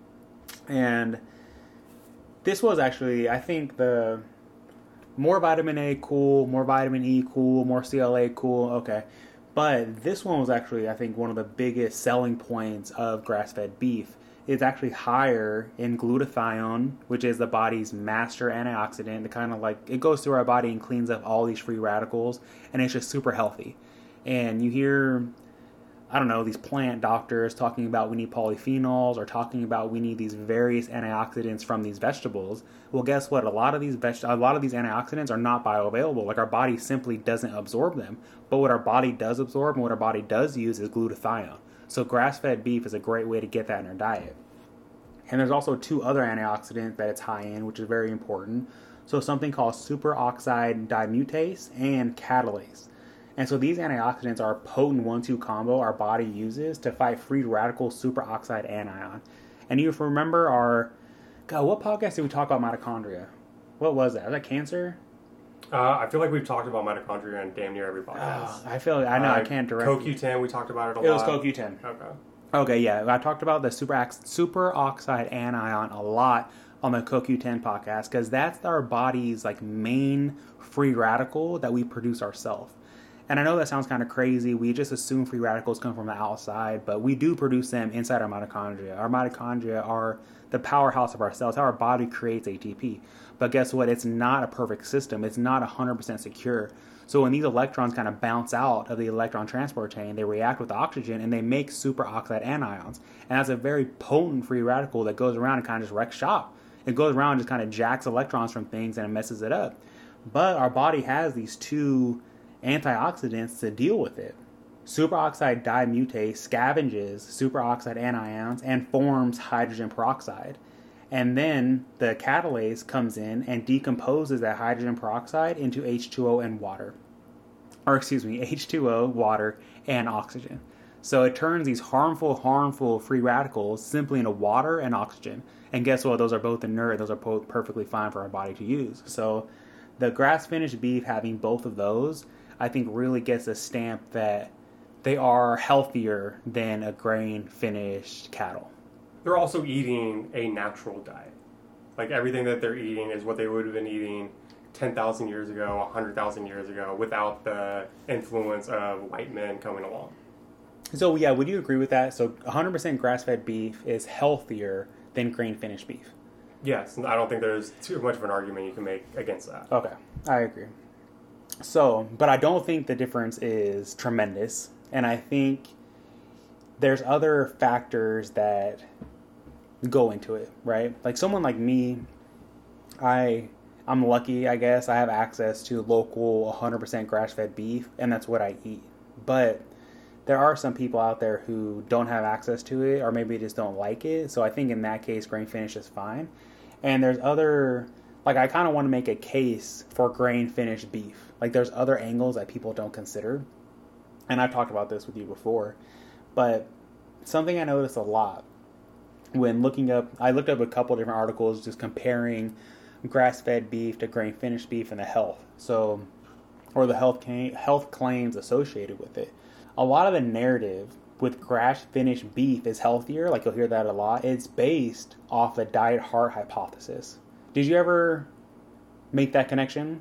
And this was actually, I think, the more vitamin A, cool, more vitamin E, cool, more CLA, cool, okay. But this one was actually, I think, one of the biggest selling points of grass-fed beef. It's actually higher in glutathione, which is the body's master antioxidant. The kind of like, it goes through our body and cleans up all these free radicals, and it's just super healthy. And you hear, I don't know, these plant doctors talking about we need polyphenols or talking about we need these various antioxidants from these vegetables. Well, guess what? A lot of these antioxidants are not bioavailable. Like our body simply doesn't absorb them. But what our body does absorb and what our body does use is glutathione. So grass-fed beef is a great way to get that in our diet. And there's also 2 other antioxidants that it's high in, which is very important. So something called superoxide dimutase and catalase. And so these antioxidants are a potent 1-2 combo our body uses to fight free radical superoxide anion. And you remember what podcast did we talk about mitochondria? What was that? Was that cancer? I feel like we've talked about mitochondria in damn near every podcast. I can't direct. CoQ10, we talked about it a lot. It was CoQ10. Okay, yeah. I talked about the superoxide anion a lot on the CoQ10 podcast because that's our body's like main free radical that we produce ourselves. And I know that sounds kind of crazy. We just assume free radicals come from the outside, but we do produce them inside our mitochondria. Our mitochondria are the powerhouse of our cells, how our body creates ATP. But guess what? It's not a perfect system. It's not 100% secure. So when these electrons kind of bounce out of the electron transport chain, they react with the oxygen and they make superoxide anions. And that's a very potent free radical that goes around and kind of just wrecks shop. It goes around and just kind of jacks electrons from things and it messes it up. But our body has these 2 antioxidants to deal with it. superoxide dimutase scavenges superoxide anions and forms hydrogen peroxide. And then the catalase comes in and decomposes that hydrogen peroxide into H2O and water. Or excuse me, H2O, water, and oxygen. So it turns these harmful free radicals simply into water and oxygen. And guess what? Those are both inert. Those are both perfectly fine for our body to use. So the grass-finished beef having both of those, I think really gets a stamp that they are healthier than a grain-finished cattle. They're also eating a natural diet. Like everything that they're eating is what they would have been eating 10,000 years ago, 100,000 years ago, without the influence of white men coming along. So yeah, would you agree with that? So 100% grass-fed beef is healthier than grain-finished beef? Yes, I don't think there's too much of an argument you can make against that. Okay, I agree. So, but I don't think the difference is tremendous. And I think there's other factors that go into it, right? Like someone like me, I'm lucky, I guess. I have access to local 100% grass-fed beef, and that's what I eat. But there are some people out there who don't have access to it, or maybe just don't like it. So I think in that case, grain finish is fine. And there's other, like I kind of want to make a case for grain finished beef. Like there's other angles that people don't consider. And I've talked about this with you before. But something I noticed a lot when I looked up a couple different articles just comparing grass-fed beef to grain-finished beef and the health. So, or the health claims associated with it. A lot of the narrative with grass-finished beef is healthier, like you'll hear that a lot. It's based off the diet heart hypothesis. Did you ever make that connection?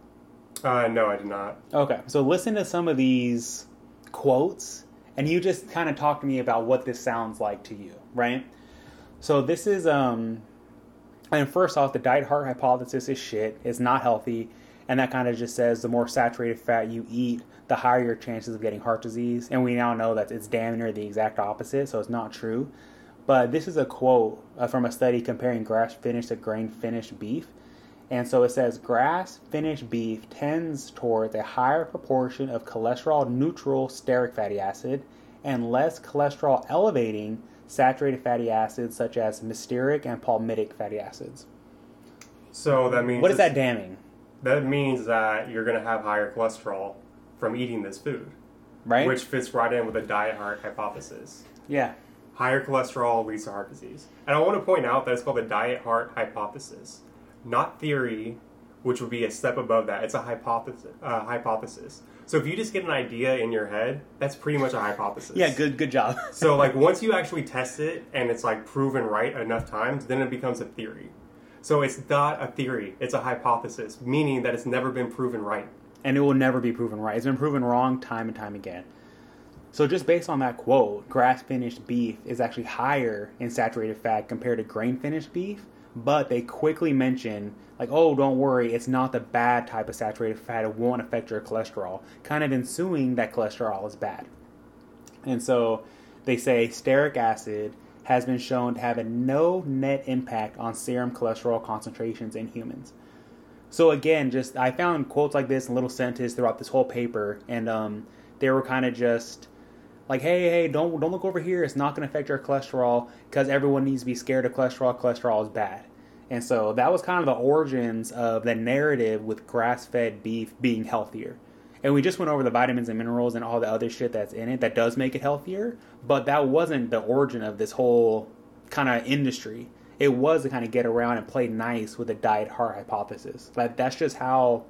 No, I did not. Okay, so listen to some of these quotes, and you just kind of talk to me about what this sounds like to you, right? So this is, and first off, the diet heart hypothesis is shit. It's not healthy, and that kind of just says the more saturated fat you eat, the higher your chances of getting heart disease. And we now know that it's damn near the exact opposite, so it's not true. But this is a quote from a study comparing grass-finished to grain-finished beef. And so it says, grass-finished beef tends towards a higher proportion of cholesterol-neutral stearic fatty acid and less cholesterol-elevating saturated fatty acids such as mesteric and palmitic fatty acids. So that means... What is that damning? That means that you're going to have higher cholesterol from eating this food. Right? Which fits right in with the diet heart hypothesis. Yeah. Higher cholesterol leads to heart disease. And I want to point out that it's called the diet heart hypothesis. Not theory, which would be a step above that. It's a hypothesis. So if you just get an idea in your head, that's pretty much a hypothesis. Yeah, good job. So like once you actually test it and it's like proven right enough times, then it becomes a theory. So it's not a theory, it's a hypothesis, meaning that it's never been proven right. And it will never be proven right. It's been proven wrong time and time again. So just based on that quote, grass-finished beef is actually higher in saturated fat compared to grain-finished beef, but they quickly mention, like, oh, don't worry, it's not the bad type of saturated fat, it won't affect your cholesterol, kind of insinuating that cholesterol is bad. And so they say stearic acid has been shown to have a no net impact on serum cholesterol concentrations in humans. So again, just I found quotes like this in little sentences throughout this whole paper, and they were kind of just like, hey, don't look over here. It's not going to affect your cholesterol because everyone needs to be scared of cholesterol. Cholesterol is bad. And so that was kind of the origins of the narrative with grass-fed beef being healthier. And we just went over the vitamins and minerals and all the other shit that's in it that does make it healthier, but that wasn't the origin of this whole kind of industry. It was to kind of get around and play nice with the diet heart hypothesis. Like that's just how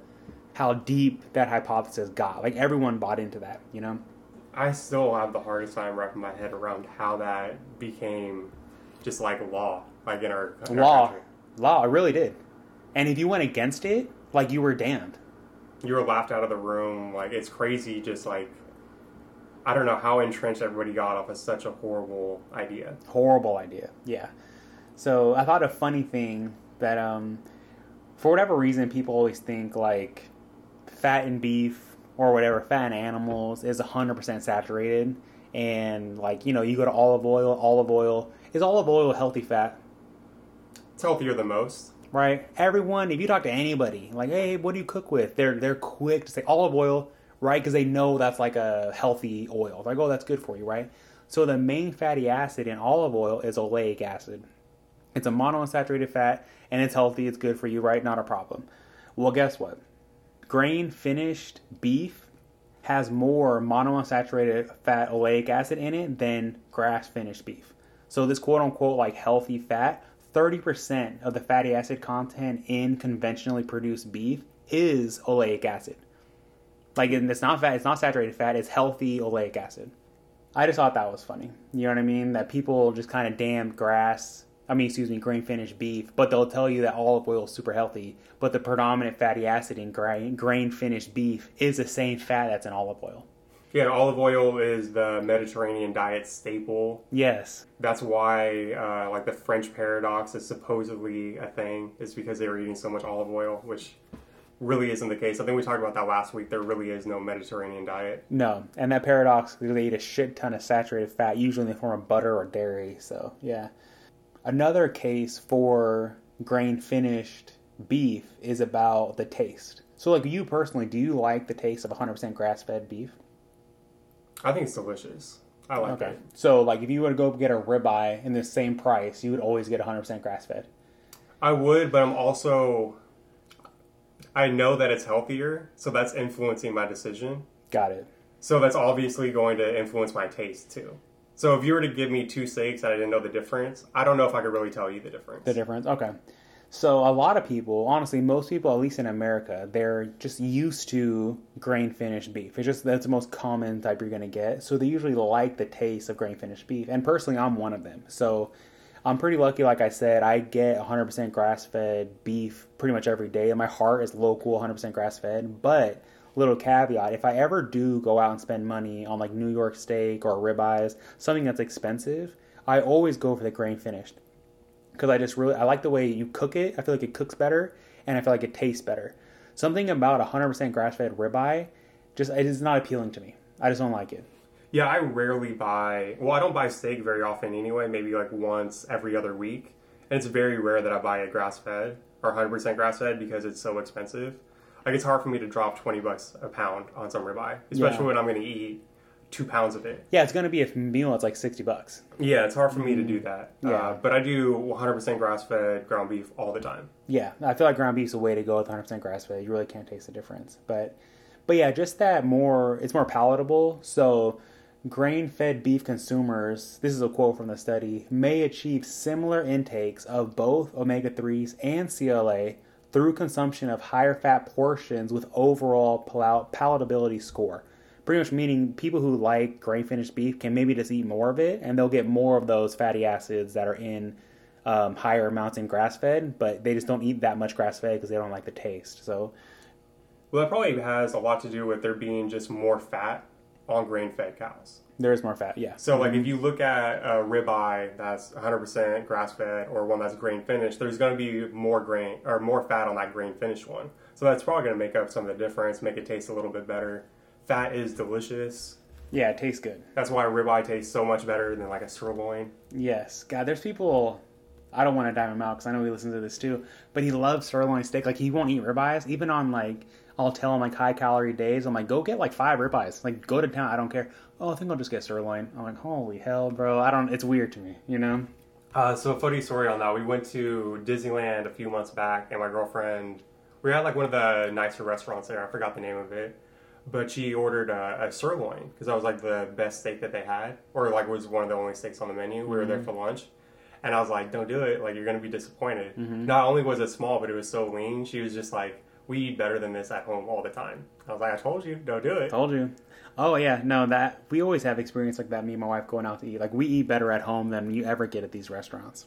deep that hypothesis got. Like everyone bought into that, you know? I still have the hardest time wrapping my head around how that became just like law, like in our country. Law, it really did. And if you went against it, like you were damned. You were laughed out of the room. Like it's crazy. Just like I don't know how entrenched everybody got off of such a horrible idea. Horrible idea. Yeah. So I thought a funny thing that for whatever reason people always think like fat in beef or whatever, fat in animals is 100% saturated, and like, you know, you go to olive oil. Is olive oil healthy fat? It's healthier than most. Right? Everyone, if you talk to anybody, like, hey, what do you cook with? They're quick to say olive oil, right? Because they know that's like a healthy oil. Like, oh, that's good for you, right? So the main fatty acid in olive oil is oleic acid. It's a monounsaturated fat, and it's healthy. It's good for you, right? Not a problem. Well, guess what? Grain-finished beef has more monounsaturated fat oleic acid in it than grass-finished beef. So this quote-unquote like healthy fat, 30% of the fatty acid content in conventionally produced beef is oleic acid. Like, it's not fat, it's not saturated fat, it's healthy oleic acid. I just thought that was funny. You know what I mean? That people just kind of damn grain-finished beef, but they'll tell you that olive oil is super healthy, but the predominant fatty acid in grain-finished beef is the same fat that's in olive oil. Yeah, olive oil is the Mediterranean diet staple. Yes. That's why, like, the French paradox is supposedly a thing, is because they were eating so much olive oil, which really isn't the case. I think we talked about that last week. There really is no Mediterranean diet. No, and that paradox, they eat a shit ton of saturated fat, usually in the form of butter or dairy, so, yeah. Another case for grain-finished beef is about the taste. So, like, you personally, do you like the taste of 100% grass-fed beef? I think it's delicious. I like it. So, like, if you were to go get a ribeye in the same price, you would always get 100% grass-fed? I would, but I know that it's healthier, so that's influencing my decision. Got it. So that's obviously going to influence my taste, too. So if you were to give me two steaks and I didn't know the difference, I don't know if I could really tell you the difference. The difference, okay. So a lot of people, honestly, most people, at least in America, they're just used to grain-finished beef. That's the most common type you're going to get. So they usually like the taste of grain-finished beef. And personally, I'm one of them. So I'm pretty lucky, like I said, I get 100% grass-fed beef pretty much every day. And my heart is local, 100% grass-fed. But, little caveat, if I ever do go out and spend money on like New York steak or ribeyes, something that's expensive, I always go for the grain-finished. Because I like the way you cook it. I feel like it cooks better, and I feel like it tastes better. Something about 100% grass-fed ribeye, it is not appealing to me. I just don't like it. Yeah, I rarely I don't buy steak very often anyway, maybe like once every other week. And it's very rare that I buy a grass-fed or 100% grass-fed because it's so expensive. Like, it's hard for me to drop $20 a pound on some ribeye, especially when I'm going to eat 2 pounds of it. Yeah, it's going to be a meal that's like $60. Yeah, it's hard for me to do that. Yeah. But I do 100% grass-fed ground beef all the time. Yeah, I feel like ground beef's the way to go with 100% grass-fed. You really can't taste the difference. But yeah, just that it's more palatable. So grain-fed beef consumers, this is a quote from the study, may achieve similar intakes of both omega-3s and CLA through consumption of higher fat portions with overall palatability score. Pretty much meaning people who like grain-finished beef can maybe just eat more of it, and they'll get more of those fatty acids that are in higher amounts in grass-fed, but they just don't eat that much grass-fed because they don't like the taste. So, well, that probably has a lot to do with there being just more fat on grain-fed cows. There is more fat, yeah. So, like, if you look at a ribeye that's 100% grass-fed or one that's grain-finished, there's going to be more fat on that grain-finished one. So that's probably going to make up some of the difference, make it taste a little bit better. Fat is delicious. Yeah, it tastes good. That's why ribeye tastes so much better than like a sirloin. Yes. God, there's people, I don't want to dime him out because I know he listens to this too, but he loves sirloin steak. Like, he won't eat ribeyes. Even on like, I'll tell him like high calorie days, I'm like, go get like 5 ribeyes. Like, go to town. I don't care. Oh, I think I'll just get sirloin. I'm like, holy hell, bro. It's weird to me, you know? So a funny story on that. We went to Disneyland a few months back, and my girlfriend, we had like one of the nicer restaurants there. I forgot the name of it. But she ordered a sirloin because that was like the best steak that they had, or like was one of the only steaks on the menu. We were there for lunch, and I was like, "Don't do it! Like, you're gonna be disappointed." Not only was it small, but it was so lean. She was just like, "We eat better than this at home all the time." I was like, "I told you, don't do it." Told you. Oh yeah, no, that we always have experience like that. Me and my wife going out to eat. Like, we eat better at home than you ever get at these restaurants.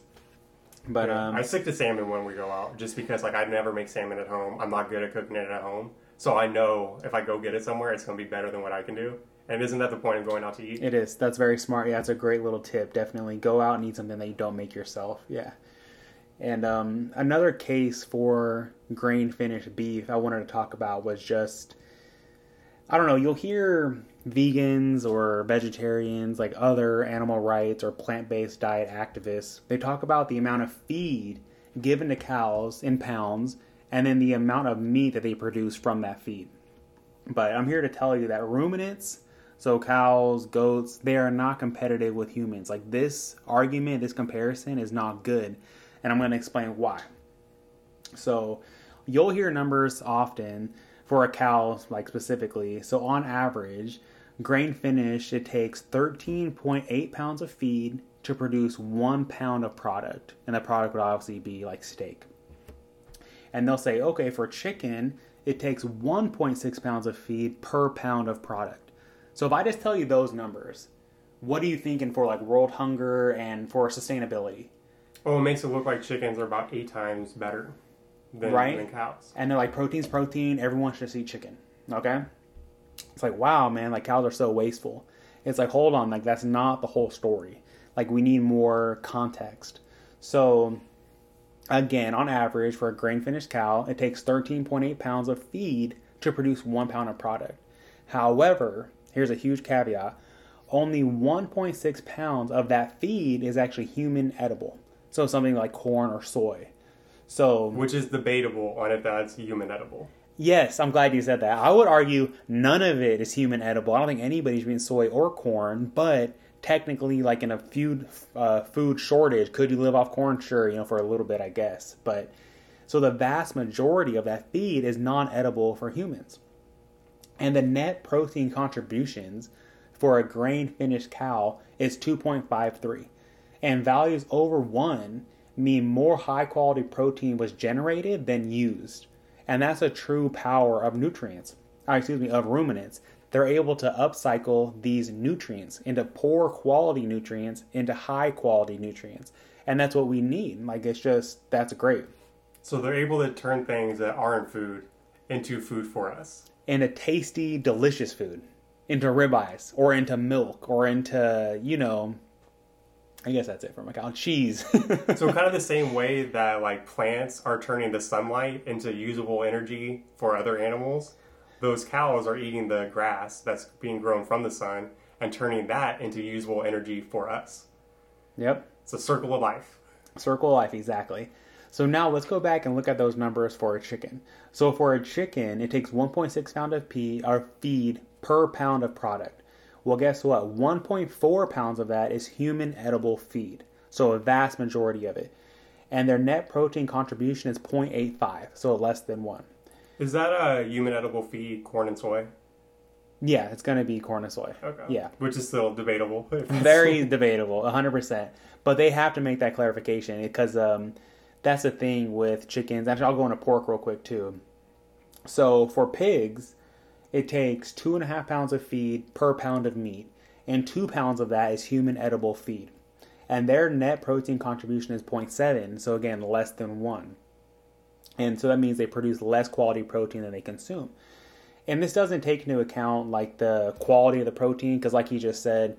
But yeah, I stick to salmon when we go out, just because like I never make salmon at home. I'm not good at cooking it at home. So I know if I go get it somewhere, it's going to be better than what I can do. And isn't that the point of going out to eat? It is. That's very smart. Yeah, it's a great little tip. Definitely go out and eat something that you don't make yourself. Yeah. And another case for grain-finished beef I wanted to talk about was just, I don't know, you'll hear vegans or vegetarians, like other animal rights or plant-based diet activists, they talk about the amount of feed given to cows in pounds and then the amount of meat that they produce from that feed. But I'm here to tell you that ruminants, so cows, goats, they are not competitive with humans. Like this argument, this comparison is not good. And I'm going to explain why. So you'll hear numbers often for a cow, like specifically. So on average, grain finish, it takes 13.8 pounds of feed to produce 1 pound of product. And the product would obviously be like steak. And they'll say, okay, for chicken, it takes 1.6 pounds of feed per pound of product. So if I just tell you those numbers, what are you thinking for like world hunger and for sustainability? Well, it makes it look like chickens are about 8 times better than cows. And they're like, protein's protein, everyone should eat chicken. Okay? It's like, wow, man, like cows are so wasteful. It's like, hold on, like that's not the whole story. Like we need more context. So again, on average, for a grain-finished cow, it takes 13.8 pounds of feed to produce 1 pound of product. However, here's a huge caveat. Only 1.6 pounds of that feed is actually human edible. So something like corn or soy. So, which is debatable on if that's human edible. Yes, I'm glad you said that. I would argue none of it is human edible. I don't think anybody's eating soy or corn, but technically, like in a food shortage, could you live off corn? Sure, for a little bit, I guess. But so the vast majority of that feed is non-edible for humans. And the net protein contributions for a grain-finished cow is 2.53. And values over 1 mean more high-quality protein was generated than used. And that's a true power of of ruminants. They're able to upcycle these nutrients into poor quality nutrients into high quality nutrients. And that's what we need. Like, that's great. So they're able to turn things that aren't food into food for us. Into tasty, delicious food. Into ribeyes, or into milk, or into, I guess that's it for my cow. Cheese. So kind of the same way that like plants are turning the sunlight into usable energy for other animals, those cows are eating the grass that's being grown from the sun and turning that into usable energy for us. Yep. It's a circle of life. Circle of life, exactly. So now let's go back and look at those numbers for a chicken. So for a chicken, it takes 1.6 pound of feed per pound of product. Well, guess what? 1.4 pounds of that is human edible feed. So a vast majority of it. And their net protein contribution is 0.85, so less than 1. Is that a human edible feed, corn and soy? Yeah, it's going to be corn and soy. Okay. Yeah. Which is still debatable. Very debatable, 100%. But they have to make that clarification because that's the thing with chickens. Actually, I'll go into pork real quick too. So for pigs, it takes 2.5 pounds of feed per pound of meat, and 2 pounds of that is human edible feed. And their net protein contribution is 0.7, so again, less than 1. And so that means they produce less quality protein than they consume. And this doesn't take into account like the quality of the protein, because like he just said,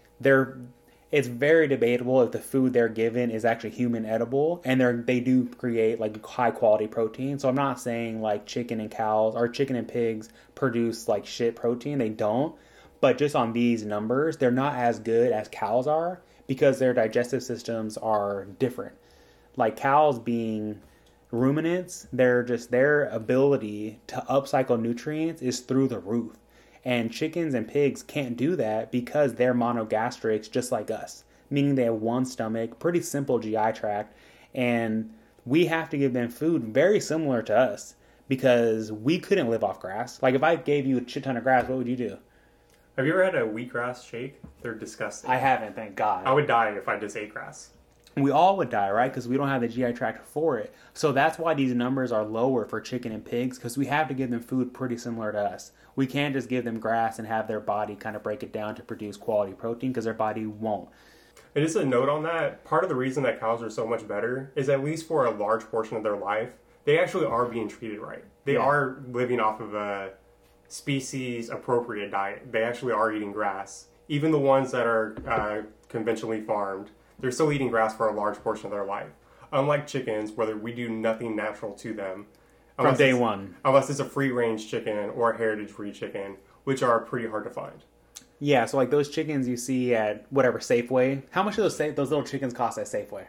it's very debatable if the food they're given is actually human edible, and they do create like high quality protein. So I'm not saying like chicken and pigs produce like shit protein. They don't. But just on these numbers, they're not as good as cows are because their digestive systems are different. Like cows being ruminants, their ability to upcycle nutrients is through the roof. And chickens and pigs can't do that because they're monogastrics just like us, meaning they have one stomach, pretty simple GI tract, and we have to give them food very similar to us because we couldn't live off grass. Like if I gave you a shit ton of grass, what would you do? Have you ever had a wheatgrass shake? They're disgusting. I haven't, thank God. I would die if I just ate grass. We all would die, right? Because we don't have the GI tract for it. So that's why these numbers are lower for chicken and pigs, because we have to give them food pretty similar to us. We can't just give them grass and have their body kind of break it down to produce quality protein, because their body won't. And just a note on that, part of the reason that cows are so much better is at least for a large portion of their life, they actually are being treated right. They are living off of a species-appropriate diet. They actually are eating grass. Even the ones that are conventionally farmed, they're still eating grass for a large portion of their life. Unlike chickens, where we do nothing natural to them. From day one. Unless it's a free-range chicken or a heritage-breed chicken, which are pretty hard to find. Yeah, so like those chickens you see at whatever Safeway. How much do those little chickens cost at Safeway?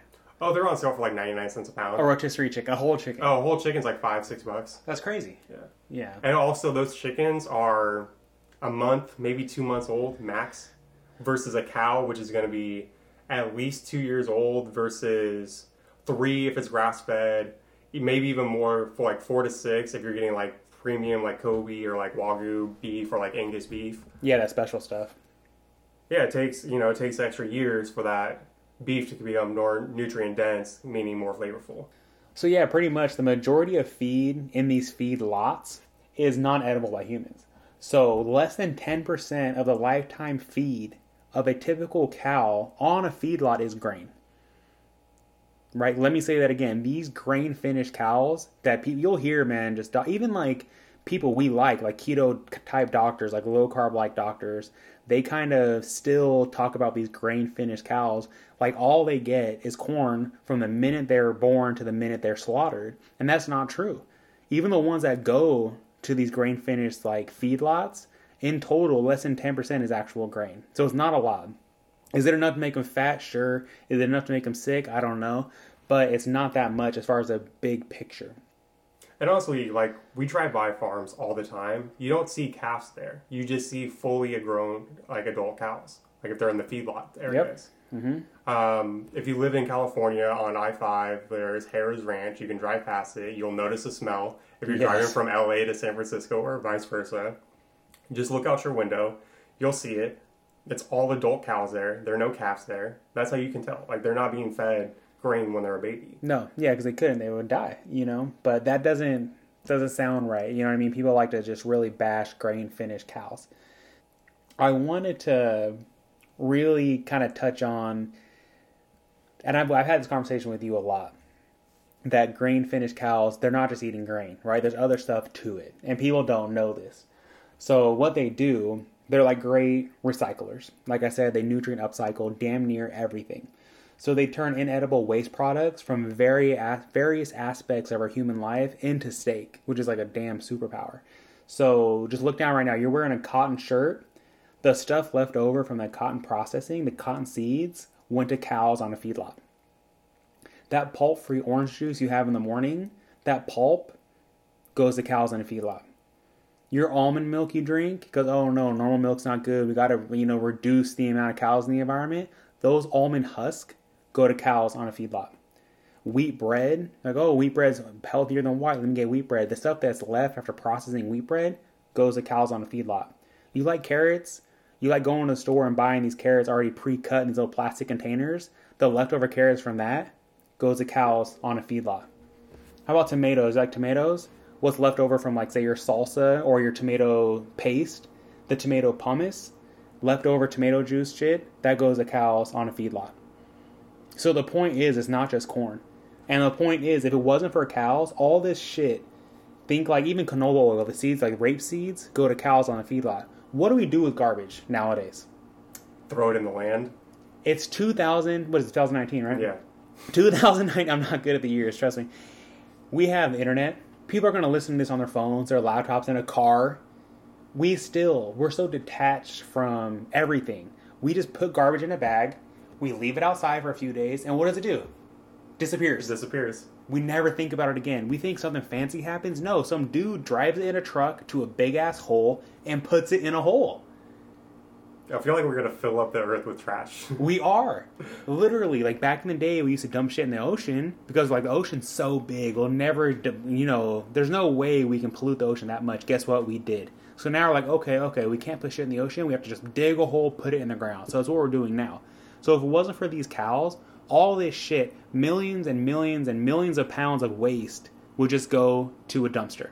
Oh, they're on sale for like 99 cents a pound. A rotisserie chicken, a whole chicken. Oh, a whole chicken's like $5-6. That's crazy. Yeah. Yeah. And also, those chickens are a month, maybe 2 months old max, versus a cow, which is going to be at least 2 years old, versus 3 if it's grass fed, maybe even more for like 4 to 6 if you're getting like premium like Kobe or like Wagyu beef or like Angus beef. Yeah, that special stuff. Yeah, it takes extra years for that beef to become more nutrient dense, meaning more flavorful. So yeah, pretty much the majority of feed in these feed lots is non-edible by humans. So less than 10% of the lifetime feed of a typical cow on a feedlot is grain. Right? Let me say that again. These grain finished cows that you'll hear, man, just even like people we like keto type doctors, like low carb like doctors, they kind of still talk about these grain finished cows like all they get is corn from the minute they're born to the minute they're slaughtered. And that's not true. Even the ones that go to these grain finished like feedlots, in total, less than 10% is actual grain. So it's not a lot. Is it enough to make them fat? Sure. Is it enough to make them sick? I don't know. But it's not that much as far as a big picture. And honestly, like, we drive by farms all the time. You don't see calves there. You just see fully grown, like, adult cows. Like, if they're in the feedlot areas. Yep. Mm-hmm. If you live in California on I-5, there's Harris Ranch. You can drive past it. You'll notice the smell. If you're driving from LA to San Francisco or vice versa, just look out your window. You'll see it. It's all adult cows there. There are no calves there. That's how you can tell. Like, they're not being fed grain when they're a baby. No, yeah, because they couldn't. They would die, But that doesn't sound right. You know what I mean? People like to just really bash grain-finished cows. I wanted to really kind of touch on, and I've had this conversation with you a lot, that grain-finished cows, they're not just eating grain, right? There's other stuff to it, and people don't know this. So what they do, they're like great recyclers. Like I said, they nutrient upcycle damn near everything. So they turn inedible waste products from various aspects of our human life into steak, which is like a damn superpower. So just look down right now. You're wearing a cotton shirt. The stuff left over from that cotton processing, the cotton seeds, went to cows on a feedlot. That pulp-free orange juice you have in the morning, that pulp goes to cows on a feedlot. Your almond milk you drink, because, oh no, normal milk's not good. We got to, reduce the amount of cows in the environment. Those almond husks go to cows on a feedlot. Wheat bread, like, oh, wheat bread's healthier than white. Let me get wheat bread. The stuff that's left after processing wheat bread goes to cows on a feedlot. You like carrots? You like going to the store and buying these carrots already pre-cut in these little plastic containers? The leftover carrots from that goes to cows on a feedlot. How about tomatoes? You like tomatoes? What's left over from, like, say, your salsa or your tomato paste, the tomato pumice, leftover tomato juice shit, that goes to cows on a feedlot. So the point is, it's not just corn. And the point is, if it wasn't for cows, all this shit, think like even canola oil, the seeds, like rape seeds, go to cows on a feedlot. What do we do with garbage nowadays? Throw it in the land. It's 2019, right? Yeah. 2009, I'm not good at the years, trust me. We have the internet. People are going to listen to this on their phones, their laptops, in a car. We're so detached from everything. We just put garbage in a bag. We leave it outside for a few days, and what does it do? Disappears. It disappears. We never think about it again. We think something fancy happens. No, some dude drives it in a truck to a big-ass hole and puts it in a hole. I feel like we're going to fill up the earth with trash. We are. Literally, like back in the day, we used to dump shit in the ocean because, like, the ocean's so big. We'll never, there's no way we can pollute the ocean that much. Guess what? We did. So now we're like, okay, we can't put shit in the ocean. We have to just dig a hole, put it in the ground. So that's what we're doing now. So if it wasn't for these cows, all this shit, millions and millions and millions of pounds of waste would just go to a dumpster.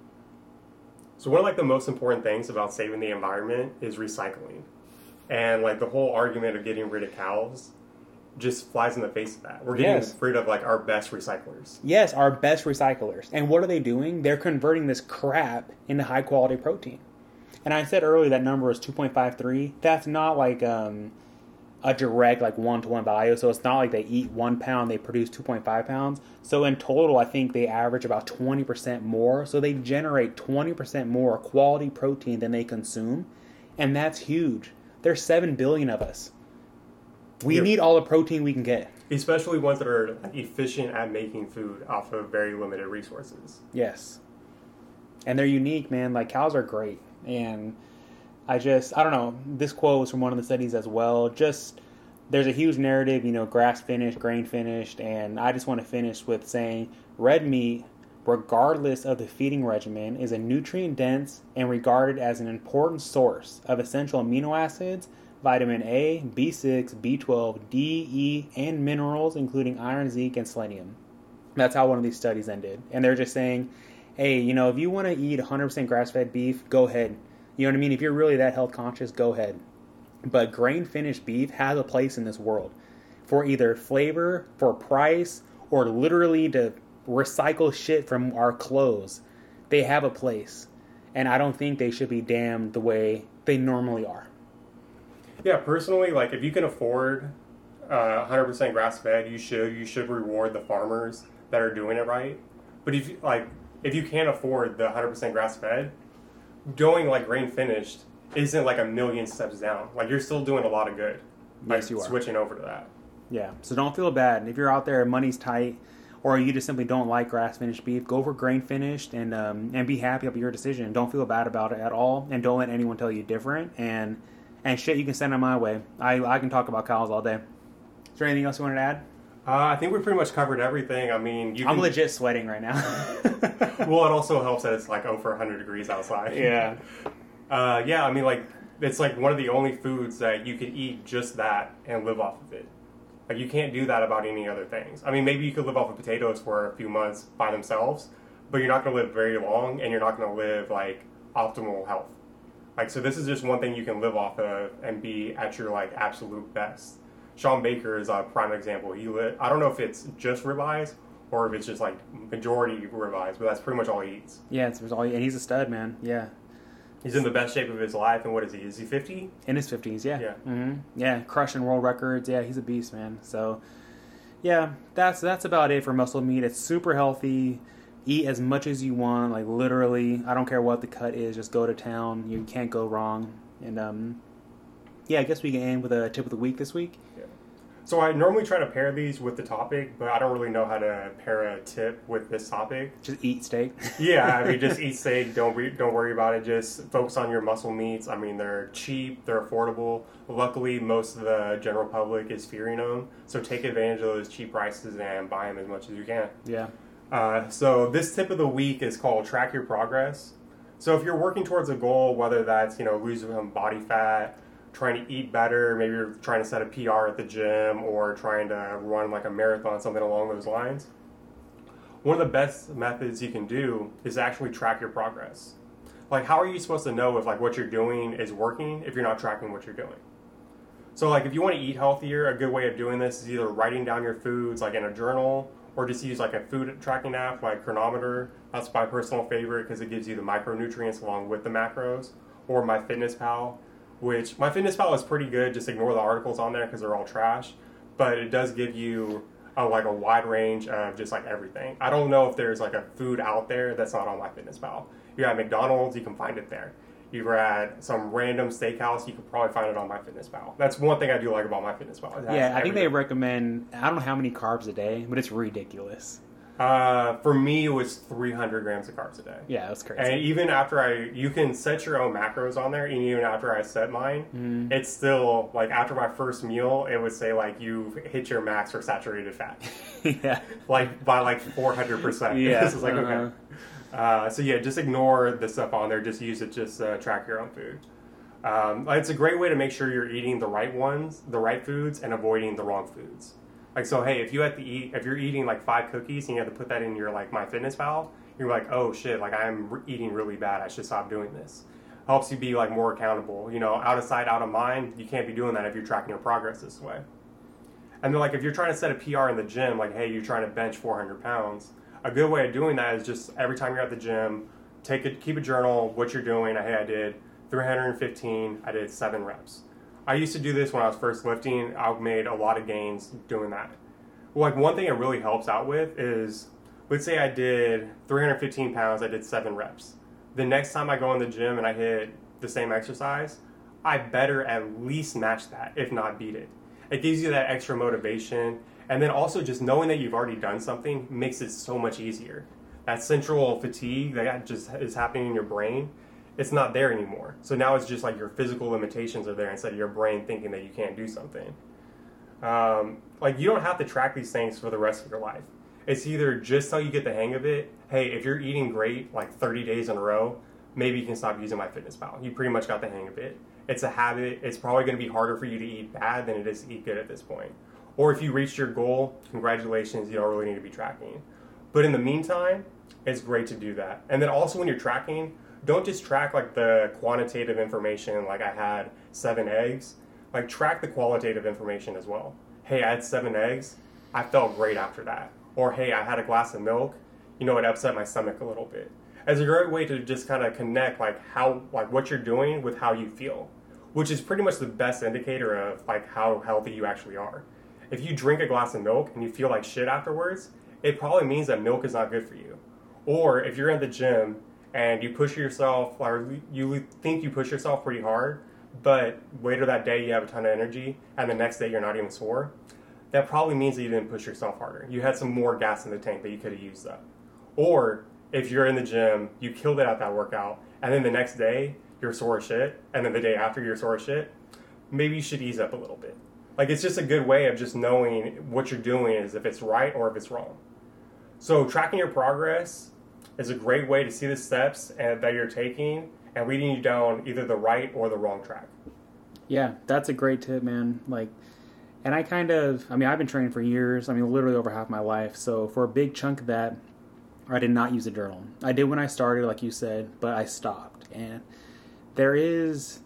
So one of, like, the most important things about saving the environment is recycling. And, like, the whole argument of getting rid of cows just flies in the face of that. We're getting rid of, like, our best recyclers. Yes, our best recyclers. And what are they doing? They're converting this crap into high-quality protein. And I said earlier that number is 2.53. That's not like a direct, like, one-to-one value. So it's not like they eat 1 pound, they produce 2.5 pounds. So in total, I think they average about 20% more. So they generate 20% more quality protein than they consume. And that's huge. There's 7 billion of us. We need all the protein we can get. Especially ones that are efficient at making food off of very limited resources. Yes. And they're unique, man. Like, cows are great. And I don't know. This quote was from one of the studies as well. Just, there's a huge narrative, grass finished, grain finished. And I just want to finish with saying red meat, regardless of the feeding regimen, is a nutrient dense and regarded as an important source of essential amino acids, vitamin A, B6, B12, D, E, and minerals, including iron, zinc, and selenium. That's how one of these studies ended. And they're just saying, hey, if you want to eat 100% grass-fed beef, go ahead. You know what I mean? If you're really that health conscious, go ahead. But grain-finished beef has a place in this world for either flavor, for price, or literally to recycle shit from our clothes. They have a place. And I don't think they should be damned the way they normally are. Yeah, personally, like, if you can afford 100% grass-fed, you should reward the farmers that are doing it right. But if you can't afford the 100% grass-fed, going like grain-finished isn't like a million steps down. Like, you're still doing a lot of good by Yes, you are. switching over to that. Yeah, so don't feel bad. If you're out there and money's tight, or you just simply don't like grass-finished beef, go for grain-finished and be happy about your decision. Don't feel bad about it at all, and don't let anyone tell you different. And shit, you can send it my way. I can talk about cows all day. Is there anything else you wanted to add? I think we pretty much covered everything. I mean, I'm legit sweating right now. Well, it also helps that it's like over 100 degrees outside. Yeah. Yeah, I mean, like, it's like one of the only foods that you can eat just that and live off of it. Like, you can't do that about any other things. I mean, maybe you could live off of potatoes for a few months by themselves, but you're not going to live very long, and you're not going to live, like, optimal health. Like, so this is just one thing you can live off of and be at your, like, absolute best. Sean Baker is a prime example. I don't know if it's just ribeyes or if it's just, like, majority ribeyes, but that's pretty much all he eats. Yeah, and he's a stud, man. Yeah. He's in the best shape of his life, and what is he? Is he 50? In his 50s, yeah. Yeah. Mm-hmm. Yeah, crushing world records. Yeah, he's a beast, man. So, yeah, that's about it for muscle meat. It's super healthy. Eat as much as you want, like, literally. I don't care what the cut is. Just go to town. You can't go wrong. And, yeah, I guess we can end with a tip of the week this week. Yeah. So I normally try to pair these with the topic, but I don't really know how to pair a tip with this topic. Just eat steak. Yeah, I mean, just eat steak. Don't worry about it. Just focus on your muscle meats. I mean, they're cheap. They're affordable. Luckily, most of the general public is fearing them. So take advantage of those cheap prices and buy them as much as you can. Yeah. So this tip of the week is called Track Your Progress. So if you're working towards a goal, whether that's, losing some body fat, trying to eat better, maybe you're trying to set a PR at the gym or trying to run like a marathon, something along those lines, one of the best methods you can do is actually track your progress. Like, how are you supposed to know if like what you're doing is working if you're not tracking what you're doing? So like if you want to eat healthier, a good way of doing this is either writing down your foods like in a journal or just use like a food tracking app like Chronometer. That's my personal favorite because it gives you the micronutrients along with the macros. Or MyFitnessPal, which MyFitnessPal is pretty good. Just ignore the articles on there because they're all trash. But it does give you a wide range of just like everything. I don't know if there's like a food out there that's not on MyFitnessPal. You're at McDonald's, you can find it there. You're at some random steakhouse, you could probably find it on MyFitnessPal. That's one thing I do like about MyFitnessPal. Yeah, I think they recommend, I don't know how many carbs a day, but it's ridiculous. For me, it was 300 grams of carbs a day. Yeah, that's crazy. And even after you can set your own macros on there, and even after I set mine, it's still, like, after my first meal, it would say, like, you've hit your max for saturated fat. Yeah. Like, by, like, 400%. Yeah. This is like, okay. So, yeah, just ignore the stuff on there. Just use it, track your own food. It's a great way to make sure you're eating the right ones, the right foods, and avoiding the wrong foods. Like, so, hey, if you're eating like 5 cookies and you have to put that in your like MyFitnessPal, you're like, oh shit, like I'm eating really bad. I should stop doing this. Helps you be like more accountable. Out of sight, out of mind. You can't be doing that if you're tracking your progress this way. And then like if you're trying to set a PR in the gym, like hey, you're trying to bench 400 pounds. A good way of doing that is just every time you're at the gym, keep a journal, what you're doing. Hey, I did 315. I did 7 reps. I used to do this when I was first lifting. I made a lot of gains doing that. Well, like one thing it really helps out with is, let's say I did 315 pounds, I did 7 reps. The next time I go in the gym and I hit the same exercise, I better at least match that, if not beat it. It gives you that extra motivation. And then also just knowing that you've already done something makes it so much easier. That central fatigue that just is happening in your brain, it's not there anymore. So now it's just like your physical limitations are there instead of your brain thinking that you can't do something. Like, you don't have to track these things for the rest of your life. It's either just till you get the hang of it. Hey, if you're eating great like 30 days in a row, maybe you can stop using MyFitnessPal. You pretty much got the hang of it. It's a habit. It's probably going to be harder for you to eat bad than it is to eat good at this point. Or if you reached your goal, congratulations, you don't really need to be tracking. But in the meantime, it's great to do that. And then also when you're tracking, don't just track like the quantitative information, like I had 7 eggs. Like, track the qualitative information as well. Hey, I had 7 eggs. I felt great after that. Or hey, I had a glass of milk. You know, it upset my stomach a little bit. As a great way to just kind of connect like what you're doing with how you feel, which is pretty much the best indicator of like how healthy you actually are. If you drink a glass of milk and you feel like shit afterwards, it probably means that milk is not good for you. Or if you're in the gym and you push yourself, or you think you push yourself pretty hard, but later that day you have a ton of energy and the next day you're not even sore, that probably means that you didn't push yourself harder. You had some more gas in the tank that you could have used up. Or if you're in the gym, you killed it at that workout, and then the next day you're sore as shit, and then the day after you're sore as shit, maybe you should ease up a little bit. Like, it's just a good way of just knowing what you're doing is if it's right or if it's wrong. So tracking your progress is a great way to see the steps that you're taking and leading you down either the right or the wrong track. Yeah, that's a great tip, man. Like, and I've been training for years. Literally over half my life. So for a big chunk of that, I did not use a journal. I did when I started, like you said, but I stopped. And there is,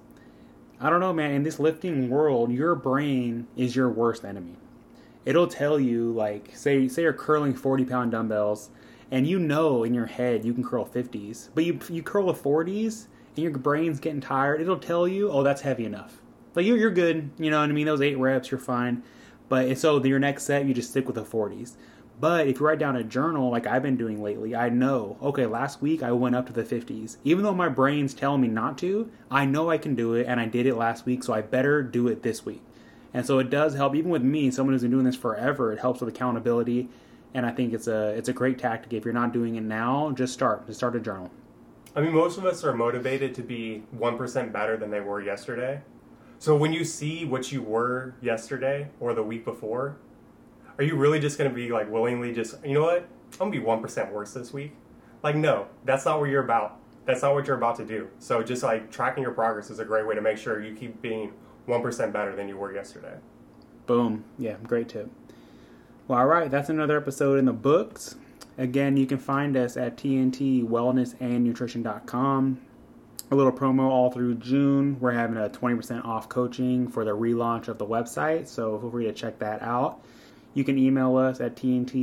I don't know, man, in this lifting world, your brain is your worst enemy. It'll tell you, like, say you're curling 40-pound dumbbells, and you know in your head you can curl 50s, but you curl the 40s, and your brain's getting tired. It'll tell you, oh, that's heavy enough. Like, you're good, you know what I mean? Those 8 reps, you're fine. But so your next set, you just stick with the 40s. But if you write down a journal, like I've been doing lately, I know, okay, last week I went up to the 50s. Even though my brain's telling me not to, I know I can do it, and I did it last week, so I better do it this week. And so it does help, even with me, someone who's been doing this forever, it helps with accountability, and I think it's a great tactic. If you're not doing it now, just start a journal. Most of us are motivated to be 1% better than they were yesterday. So when you see what you were yesterday or the week before, are you really just going to be like willingly just, you know what, I'm going to be 1% worse this week? Like, no, that's not what you're about. That's not what you're about to do. So just like tracking your progress is a great way to make sure you keep being 1% better than you were yesterday. Boom. Yeah, great tip. Well, all right, that's another episode in the books. Again, you can find us at tntwellnessandnutrition.com. A little promo all through June. We're having a 20% off coaching for the relaunch of the website, so feel free to check that out. You can email us at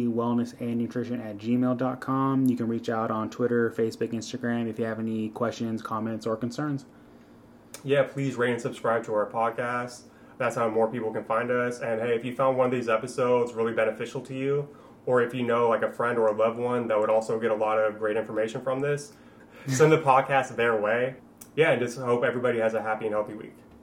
tntwellnessandnutrition@gmail.com. You can reach out on Twitter, Facebook, Instagram if you have any questions, comments, or concerns. Yeah, please rate and subscribe to our podcast. That's how more people can find us. And hey, if you found one of these episodes really beneficial to you, or if you know like a friend or a loved one that would also get a lot of great information from this, send the podcast their way. Yeah, and just hope everybody has a happy and healthy week.